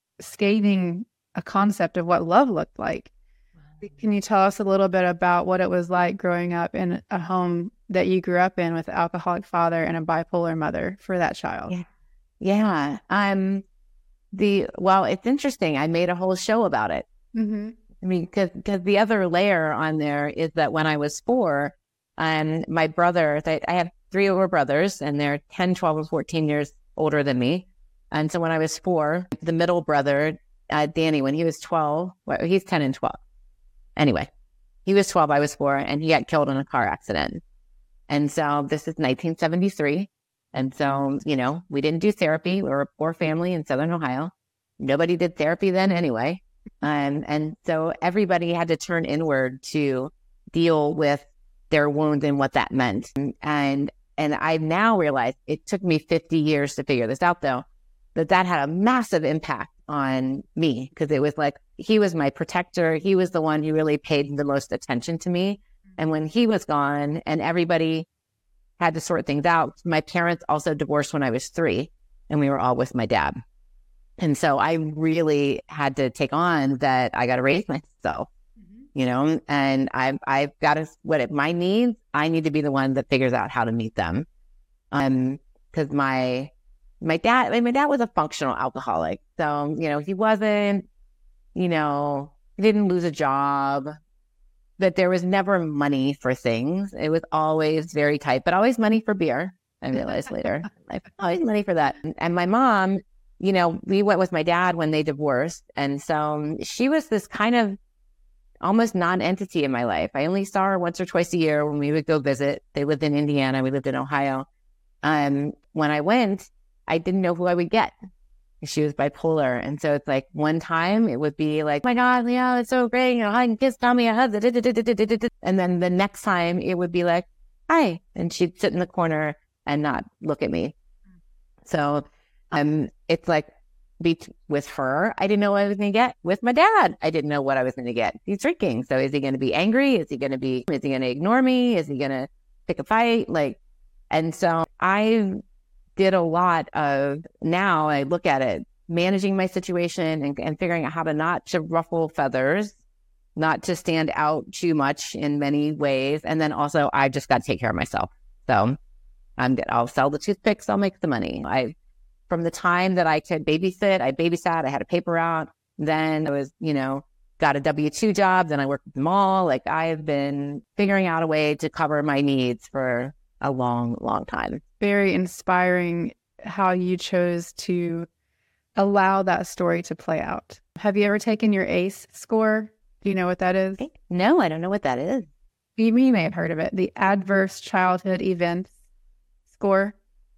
A: scathing a concept of what love looked like. Wow. Can you tell us a little bit about what it was like growing up in a home that you grew up in with an alcoholic father and a bipolar mother for that child?
B: Yeah. Yeah. Um, the, well, it's interesting. I made a whole show about it. Mm-hmm. I mean, cause, cause the other layer on there is that when I was four, um, my brother, I, I have three older brothers, and they're ten, twelve, and fourteen years older than me. And so when I was four, the middle brother, Uh, Danny, when he was twelve, well, he's ten and twelve. Anyway, he was twelve, I was four, and he got killed in a car accident. And so this is nineteen seventy-three. And so, you know, we didn't do therapy. We were a poor family in Southern Ohio. Nobody did therapy then anyway. Um, and so everybody had to turn inward to deal with their wounds and what that meant. And, and I now realize it took me fifty years to figure this out, though, that that had a massive impact on me, because it was like he was my protector. He was the one who really paid the most attention to me. And when he was gone and everybody had to sort things out, my parents also divorced when I was three, and we were all with my dad. And so I really had to take on that I got to raise myself, mm-hmm. you know, and I've, I've got to, what it, my needs, I need to be the one that figures out how to meet them. Um, cause my, My dad, I mean, my dad was a functional alcoholic. So, you know, he wasn't, you know, he didn't lose a job, but there was never money for things. It was always very tight, but always money for beer. I realized later, like, always money for that. And my mom, you know, we went with my dad when they divorced. And so she was this kind of almost non-entity in my life. I only saw her once or twice a year when we would go visit. They lived in Indiana. We lived in Ohio. Um, when I went, I didn't know who I would get. She was bipolar. And so it's like one time it would be like, oh my God, Leo, it's so great. You know, hug and kiss, tell me a hug. And then the next time it would be like, hi. And she'd sit in the corner and not look at me. So um, it's like be t- with her, I didn't know what I was going to get. With my dad, I didn't know what I was going to get. He's drinking. So is he going to be angry? Is he going to be, is he going to ignore me? Is he going to pick a fight? Like, and so I did a lot of, now I look at it, managing my situation and, and figuring out how to not to ruffle feathers, not to stand out too much in many ways. And then also I just got to take care of myself. So I'm good. I'll sell the toothpicks. I'll make the money. I, from the time that I could babysit, I babysat, I had a paper route. Then I was, you know, got a W two job. Then I worked at the mall. Like I have been figuring out a way to cover my needs for a long, long time.
A: Very inspiring how you chose to allow that story to play out. Have you ever taken your A C E score? Do you know what that is?
B: No, I don't know what that is.
A: You may have heard of it, the Adverse Childhood Events score.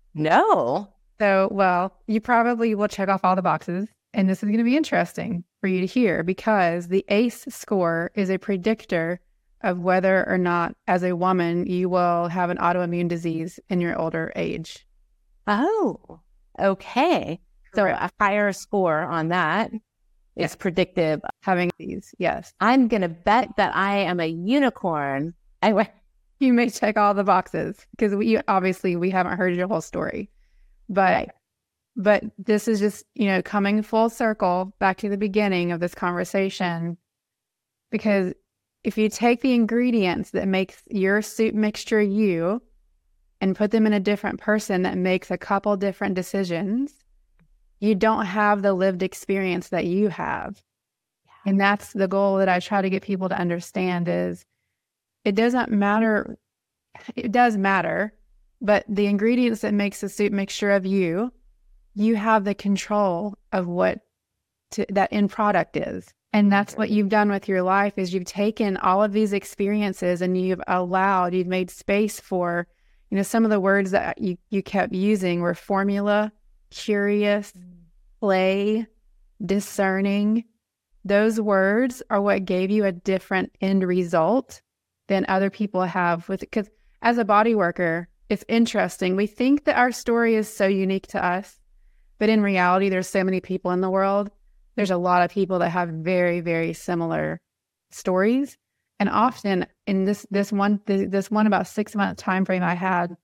B: No.
A: So, well, you probably will check off all the boxes, and this is going to be interesting for you to hear because the A C E score is a predictor of whether or not, as a woman, you will have an autoimmune disease in your older age.
B: Oh, Okay. So
A: Correct.
B: a higher score on that is
A: Yes.
B: predictive.
A: Having these, yes.
B: I'm going to bet that I am a unicorn. I,
A: You may check all the boxes because we obviously we haven't heard your whole story. But
B: Right.
A: but this is just, you know, coming full circle back to the beginning of this conversation. Because if you take the ingredients that makes your soup mixture you and put them in a different person that makes a couple different decisions, you don't have the lived experience that you have. Yeah. And that's the goal that I try to get people to understand is it doesn't matter. It does matter, but the ingredients that makes the soup mixture of you, you have the control of what to, that end product is. And that's what you've done with your life is you've taken all of these experiences and you've allowed, you've made space for, you know, some of the words that you, you kept using were formula, curious, play, discerning. Those words are what gave you a different end result than other people have with it. Because as a body worker, it's interesting. We think that our story is so unique to us, but in reality, there's so many people in the world. There's a lot of people that have very, very similar stories. And often in this this one this one about six month time frame, I had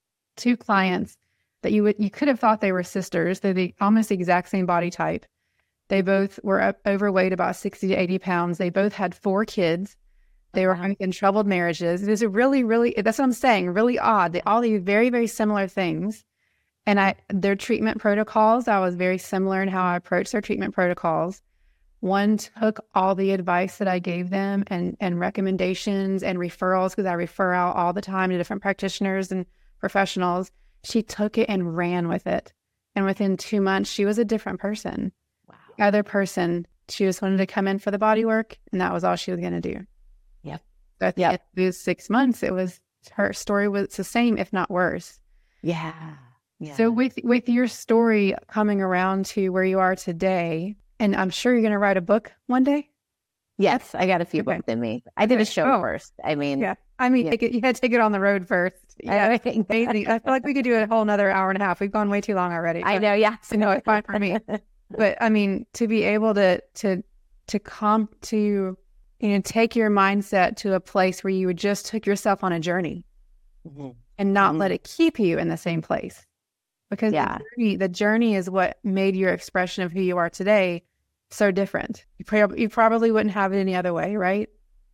A: two clients that you would you could have thought they were sisters. They're the almost the exact same body type. They both were up, overweight, about sixty to eighty pounds. They both had four kids. They were in troubled marriages. It was a really, really, that's what I'm saying, really odd. They all do very, very similar things. And I, their treatment protocols, I was very similar in how I approached their treatment protocols. One took all the advice that I gave them and, and recommendations and referrals, because I refer out all the time to different practitioners and professionals. She took it and ran with it. And within two months, she was a different person. Wow. The other person, she just wanted to come in for the body work, and that was all she was going to do.
B: Yep.
A: So at the
B: yep.
A: end of those six months, it was, her story was the same, if not worse.
B: Yeah. Yeah.
A: So with with your story coming around to where you are today, and I'm sure you're going to write a book one day.
B: Yes, I got a few
A: Okay.
B: books in me. I did a show
A: oh.
B: first. I mean,
A: yeah. I mean,
B: yeah.
A: take it, you had to take it on the road first. Yeah, I think amazing. I feel like we could do a whole another hour and a half. We've gone way too long already.
B: I know. Yeah,
A: so no, it's fine for me. But I mean, to be able to to to come to you know take your mindset to a place where you just took yourself on a journey, mm-hmm. and not mm-hmm. let it keep you in the same place. Because yeah. the, journey, the journey is what made your expression of who you are today so different. You, probably, you probably wouldn't have it any other way, right?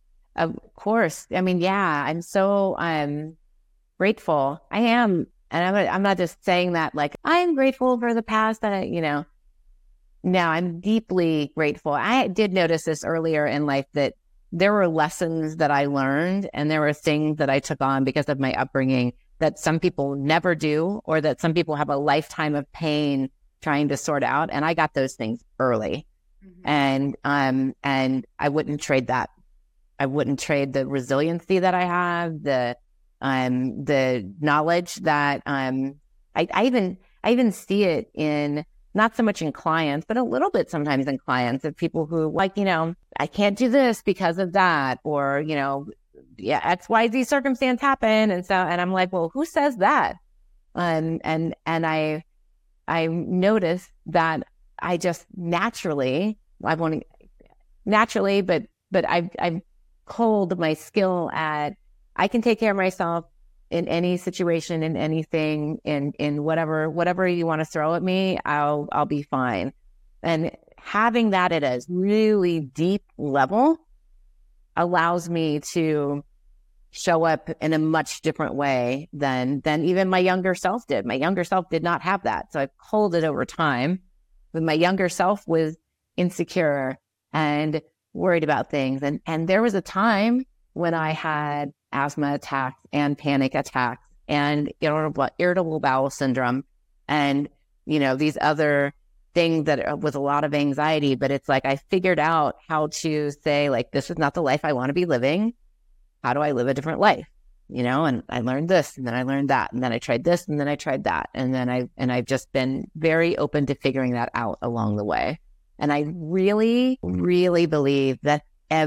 B: Of course. I mean, yeah, I'm so um, grateful. I am. And I'm, I'm not just saying that like, I'm grateful for the past that, I, you know, no, I'm deeply grateful. I did notice this earlier in life that there were lessons that I learned and there were things that I took on because of my upbringing that some people never do, or that some people have a lifetime of pain trying to sort out. And I got those things early. Mm-hmm. And, um, and I wouldn't trade that. I wouldn't trade the resiliency that I have, the, um, the knowledge that, um, I, I even, I even see it in, not so much in clients, but a little bit sometimes in clients of people who like, you know, I can't do this because of that, or, you know, yeah, X, Y, Z circumstance happened. And so, and I'm like, well, who says that? Um, and, and I, I noticed that I just naturally, I want to naturally, but, but I've, I've culled my skill at, I can take care of myself in any situation, in anything, in, in whatever, whatever you want to throw at me, I'll, I'll be fine. And having that at a really deep level allows me to show up in a much different way than than even my younger self did. My younger self did not have that. So I've culled it over time. But my younger self was insecure and worried about things. And and there was a time when I had asthma attacks and panic attacks and irritable, irritable bowel syndrome and, you know, these other thing that was a lot of anxiety, but it's like I figured out how to say, like, this is not the life I want to be living. How do I live a different life? You know, and I learned this, and then I learned that, and then I tried this, and then I tried that, and then I and I've just been very open to figuring that out along the way. And I really, really believe that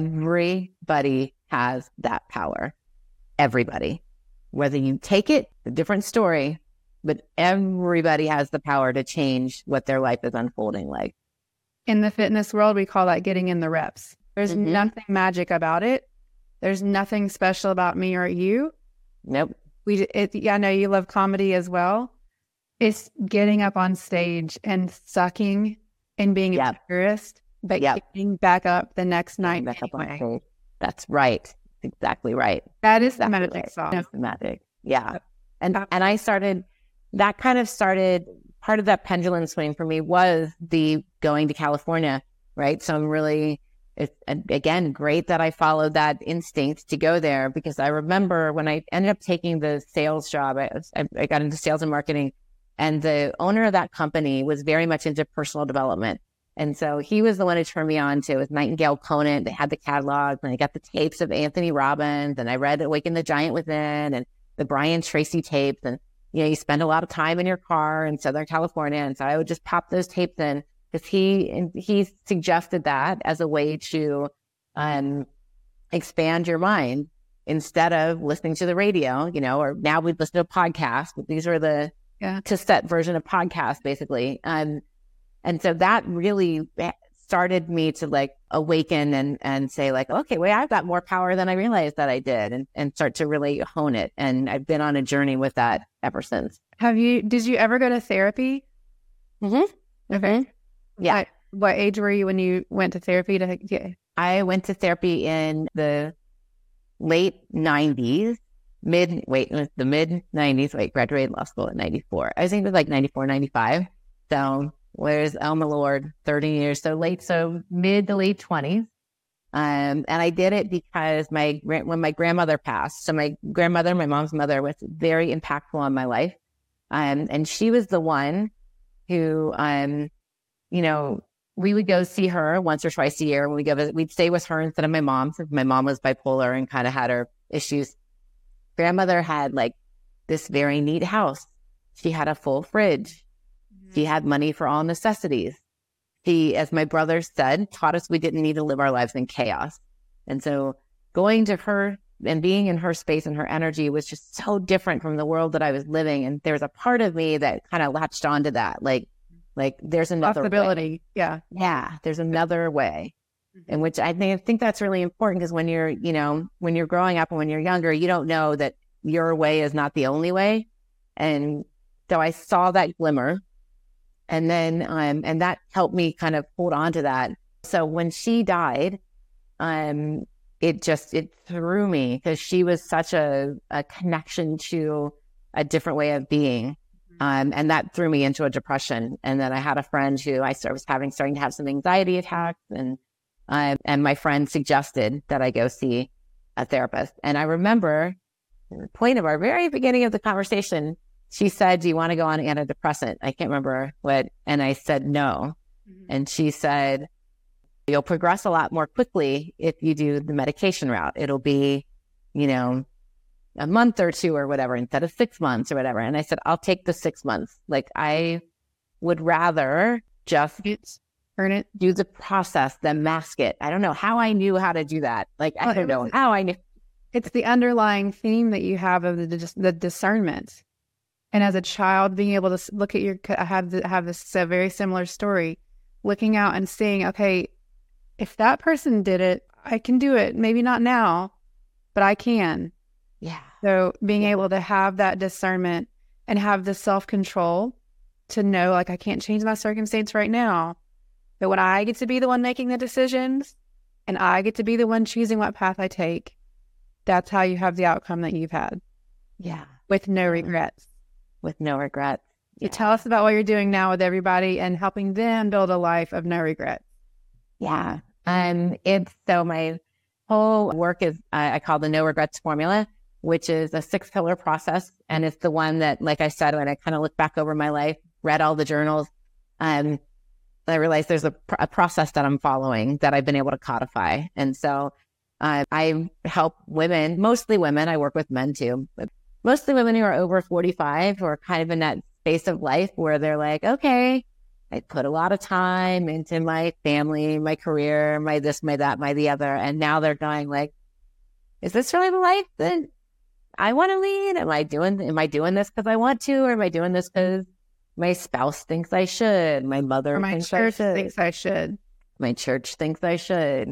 B: everybody has that power. Everybody, whether you take it, a different story, but everybody has the power to change what their life is unfolding like.
A: In the fitness world, we call that getting in the reps. There's
B: Mm-hmm.
A: nothing magic about it. There's nothing special about me or you.
B: Nope.
A: We, it, yeah, I know you love comedy as well. It's getting up on stage and sucking and being
B: Yep.
A: a tourist, but
B: Yep.
A: getting back up the next night.
B: Back up on
A: anyway.
B: stage. That's right. Exactly right.
A: That is the
B: Exactly
A: magic
B: right.
A: sauce.
B: That's the magic. Yeah.
A: Yep.
B: And
A: Yep.
B: and I started, that kind of started, part of that pendulum swing for me was the going to California, right? So I'm really, it's again, great that I followed that instinct to go there, because I remember when I ended up taking the sales job, I, I, I got into sales and marketing, and the owner of that company was very much into personal development. And so he was the one who turned me on to with Nightingale Conant. They had the catalog, and I got the tapes of Anthony Robbins, and I read Awaken the Giant Within and the Brian Tracy tapes. And, you know, you spend a lot of time in your car in Southern California. And so I would just pop those tapes in, because he, and he suggested that as a way to um, expand your mind instead of listening to the radio, you know, or now we'd listen to a podcast, but these are the
A: Yeah.
B: cassette version of podcasts, basically. Um, and so that really started me to like awaken and, and say like, okay, wait, I've got more power than I realized that I did, and, and start to really hone it. And I've been on a journey with that ever since.
A: Have you, did you ever go to therapy?
B: Mm-hmm.
A: Okay.
B: Yeah.
A: At what age were you when you went to therapy to get?
B: I went to therapy in the late nineties, mid, wait, it was the mid nineties. Wait, graduated law school in ninety-four. I was thinking it was like ninety-four, ninety-five. So where's Elma Lord, thirty years. So late, so mid to late twenties. Um, and I did it because my, when my grandmother passed, so my grandmother, my mom's mother, was very impactful on my life. Um, and she was the one who, um, you know, we would go see her once or twice a year. When we go visit, we'd stay with her instead of my mom, since my mom was bipolar and kind of had her issues. Grandmother had like this very neat house. She had a full fridge. She had money for all necessities. She, as my brother said, taught us we didn't need to live our lives in chaos. And so going to her and being in her space and her energy was just so different from the world that I was living. And there was a part of me that kind of latched onto that. Like, like there's another
A: Possibility.
B: way.
A: Yeah.
B: Yeah, there's another way. In which I think, I think that's really important, because when you're, you know, when you're growing up and when you're younger, you don't know that your way is not the only way. And so I saw that glimmer, and then, um, and that helped me kind of hold on to that. So when she died, um, it just, it threw me, because she was such a, a connection to a different way of being. Um, and that threw me into a depression. And then I had a friend who I started, was having, starting to have some anxiety attacks, and Um, and my friend suggested that I go see a therapist. And I remember the point of our very beginning of the conversation, she said, do you want to go on antidepressant? I can't remember what. And I said, no. Mm-hmm. And she said, you'll progress a lot more quickly if you do the medication route. It'll be, you know, a month or two or whatever, instead of six months or whatever. And I said, I'll take the six months. Like, I would rather just
A: It's earn it.
B: do the process than mask it. I don't know how I knew how to do that. Like, I
A: Well,
B: don't
A: it
B: know
A: was-
B: how I knew.
A: It's the underlying theme that you have of the dis- the discernment. And as a child, being able to s- look at your, I have the, have this a very similar story, looking out and seeing, okay, if that person did it, I can do it. Maybe not now, but I can.
B: Yeah.
A: So being able to have that discernment and have the self-control to know, like, I can't change my circumstance right now, but when I get to be the one making the decisions and I get to be the one choosing what path I take, that's how you have the outcome that you've had
B: Yeah.
A: with no regrets.
B: With no regrets.
A: So
B: Yeah.
A: tell us about what you're doing now with everybody and helping them build a life of no regrets.
B: Yeah. Um, it's so my whole work is, uh, I call the no regrets formula, which is a six pillar process. And it's the one that, like I said, when I kind of look back over my life, read all the journals, um, I realized there's a, pr- a process that I'm following that I've been able to codify. And so uh, I help women, mostly women. I work with men too, but mostly women who are over forty-five, who are kind of in that space of life where they're like, okay, I put a lot of time into my family, my career, my this, my that, my the other. And now they're going like, is this really the life that I want to lead. Am I doing, am I doing this because I want to, or am I doing this because my spouse thinks I should? My mother
A: or my
B: thinks
A: church
B: I should.
A: thinks I should.
B: My church thinks I should.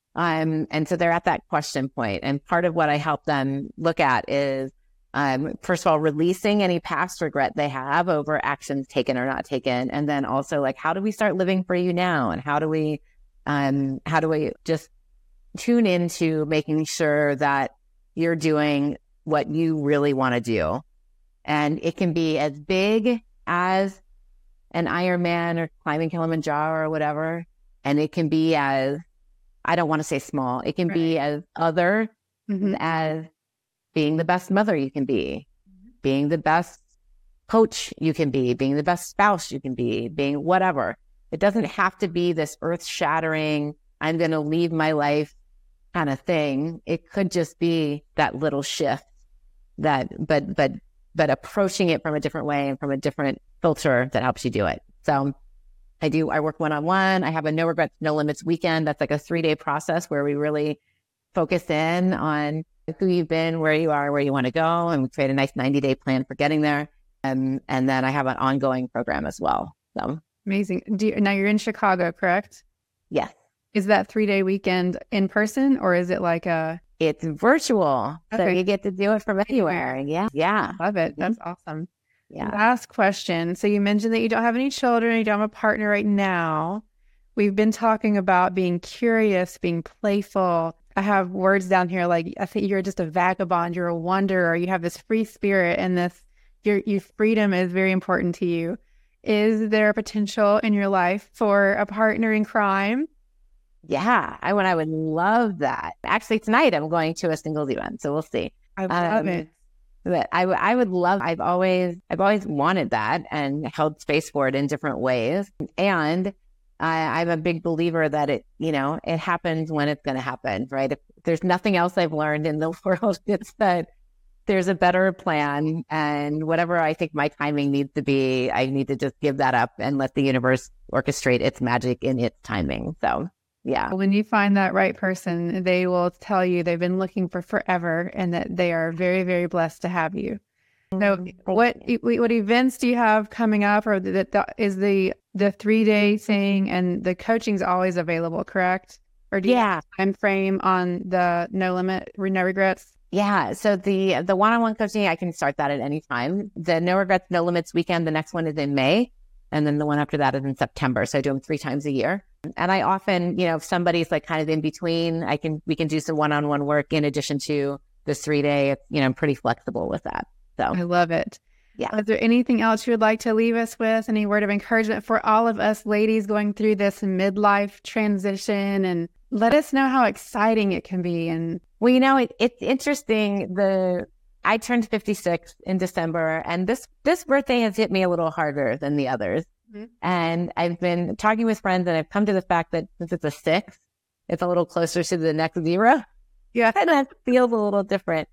B: Um, and so they're at that question point. And part of what I help them look at is, um, first of all, releasing any past regret they have over actions taken or not taken. And then also like, how do we start living for you now? And how do we, um, how do we just tune into making sure that you're doing what you really want to do? And it can be as big as an Ironman or climbing Kilimanjaro or whatever. And it can be as, I don't want to say small, it can right. be as other mm-hmm. as being the best mother you can be, mm-hmm. being the best coach you can be, being the best spouse you can be, being whatever. It doesn't have to be this earth shattering, I'm going to leave my life kind of thing. It could just be that little shift that, but, but, but approaching it from a different way and from a different filter that helps you do it. So I do, I work one-on-one. I have a no regrets, no limits weekend. That's like a three day process where we really focus in on who you've been, where you are, where you want to go, and we create a nice ninety day plan for getting there. Um, and then I have an ongoing program as well. So
A: amazing. Do you, now you're in Chicago, correct?
B: Yes.
A: Is that three day weekend in person or is it like a?
B: It's virtual.
A: Okay.
B: So you get to do it from anywhere. Yeah. Yeah.
A: Love it. That's awesome.
B: Yeah.
A: Last question. So you mentioned that you don't have any children, you don't have a partner right now. We've been talking about being curious, being playful. I have words down here like, I think you're just a vagabond, you're a wanderer, you have this free spirit, and this, your, your freedom is very important to you. Is there a potential in your life for a partner in crime?
B: Yeah, I would, I would love that. Actually, tonight I'm going to a singles event, so we'll see.
A: I love um, it.
B: But I, w- I would love, I've always, I've always wanted that and held space for it in different ways. And I, I'm a big believer that it, you know, it happens when it's going to happen, right? If there's nothing else I've learned in the world, it's that there's a better plan, and whatever I think my timing needs to be, I need to just give that up and let the universe orchestrate its magic in its timing. So yeah.
A: When you find that right person, they will tell you they've been looking for forever and that they are very, very blessed to have you. So what what events do you have coming up, or that the, is the the three day thing, and the coaching is always available, correct? Or do you
B: yeah.
A: have a time frame on the no limit, no regrets?
B: Yeah. So the the one-on-one coaching, I can start that at any time. The no regrets, no limits weekend, the next one is in May. And then the one after that is in September. So I do them three times a year. And I often, you know, if somebody's like kind of in between, I can, we can do some one-on-one work in addition to this three day. You know, I'm pretty flexible with that. So
A: I love it.
B: Yeah.
A: Is there anything else you would like to leave us with? Any word of encouragement for all of us ladies going through this midlife transition? And let us know how exciting it can be. And
B: well, you know, it, it's interesting. The I turned fifty-six in December, and this this birthday has hit me a little harder than the others. Mm-hmm. And I've been talking with friends, and I've come to the fact that since it's a six, it's a little closer to the next zero.
A: Yeah,
B: and that feels a little different.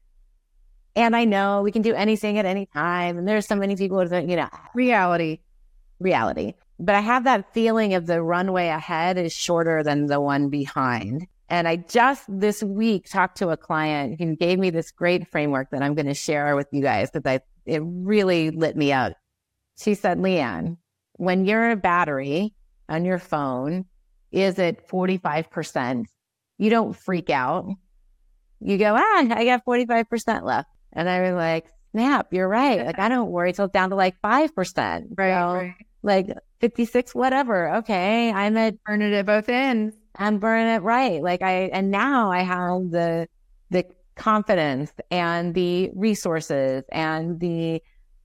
B: And I know we can do anything at any time, and there's so many people that, you know,
A: reality,
B: reality. But I have that feeling of the runway ahead is shorter than the one behind. And I just this week talked to a client who gave me this great framework that I'm going to share with you guys, because I it really lit me up. She said, Leanne, when your battery on your phone is at forty-five percent, you don't freak out. You go, ah, I got forty-five percent left. And I was like, snap, you're right. Like, I don't worry till it's down to like five percent.
A: Right,
B: so,
A: right.
B: Like fifty-six, whatever. Okay, I'm at
A: burning it both ends.
B: I'm burning it right. Like I, and now I have the, the confidence and the resources and the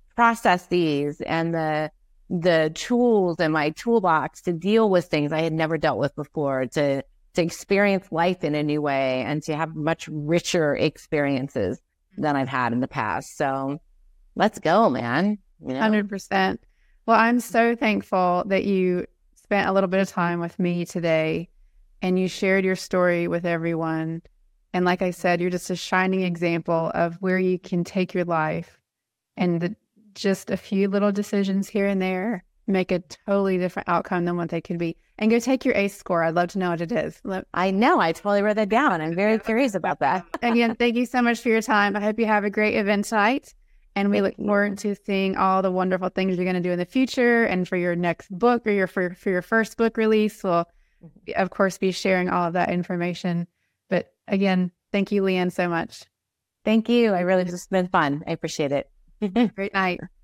B: processes and the, the tools in my toolbox to deal with things I had never dealt with before, to, to experience life in a new way and to have much richer experiences than I've had in the past. So let's go, man. You know?
A: one hundred percent. Well, I'm so thankful that you spent a little bit of time with me today and you shared your story with everyone. And like I said, you're just a shining example of where you can take your life, and the, just a few little decisions here and there make a totally different outcome than what they could be. And go take your ACE score. I'd love to know what it is. Let-
B: I know. I totally wrote that down. I'm very curious about that.
A: Again, thank you so much for your time. I hope you have a great event tonight. And we look forward to seeing all the wonderful things you're going to do in the future. And for your next book or your for, for your first book release, we'll, of course, be sharing all of that information. But again, thank you, Leanne, so much.
B: Thank you. I really, this has been fun. I appreciate it.
A: Great night.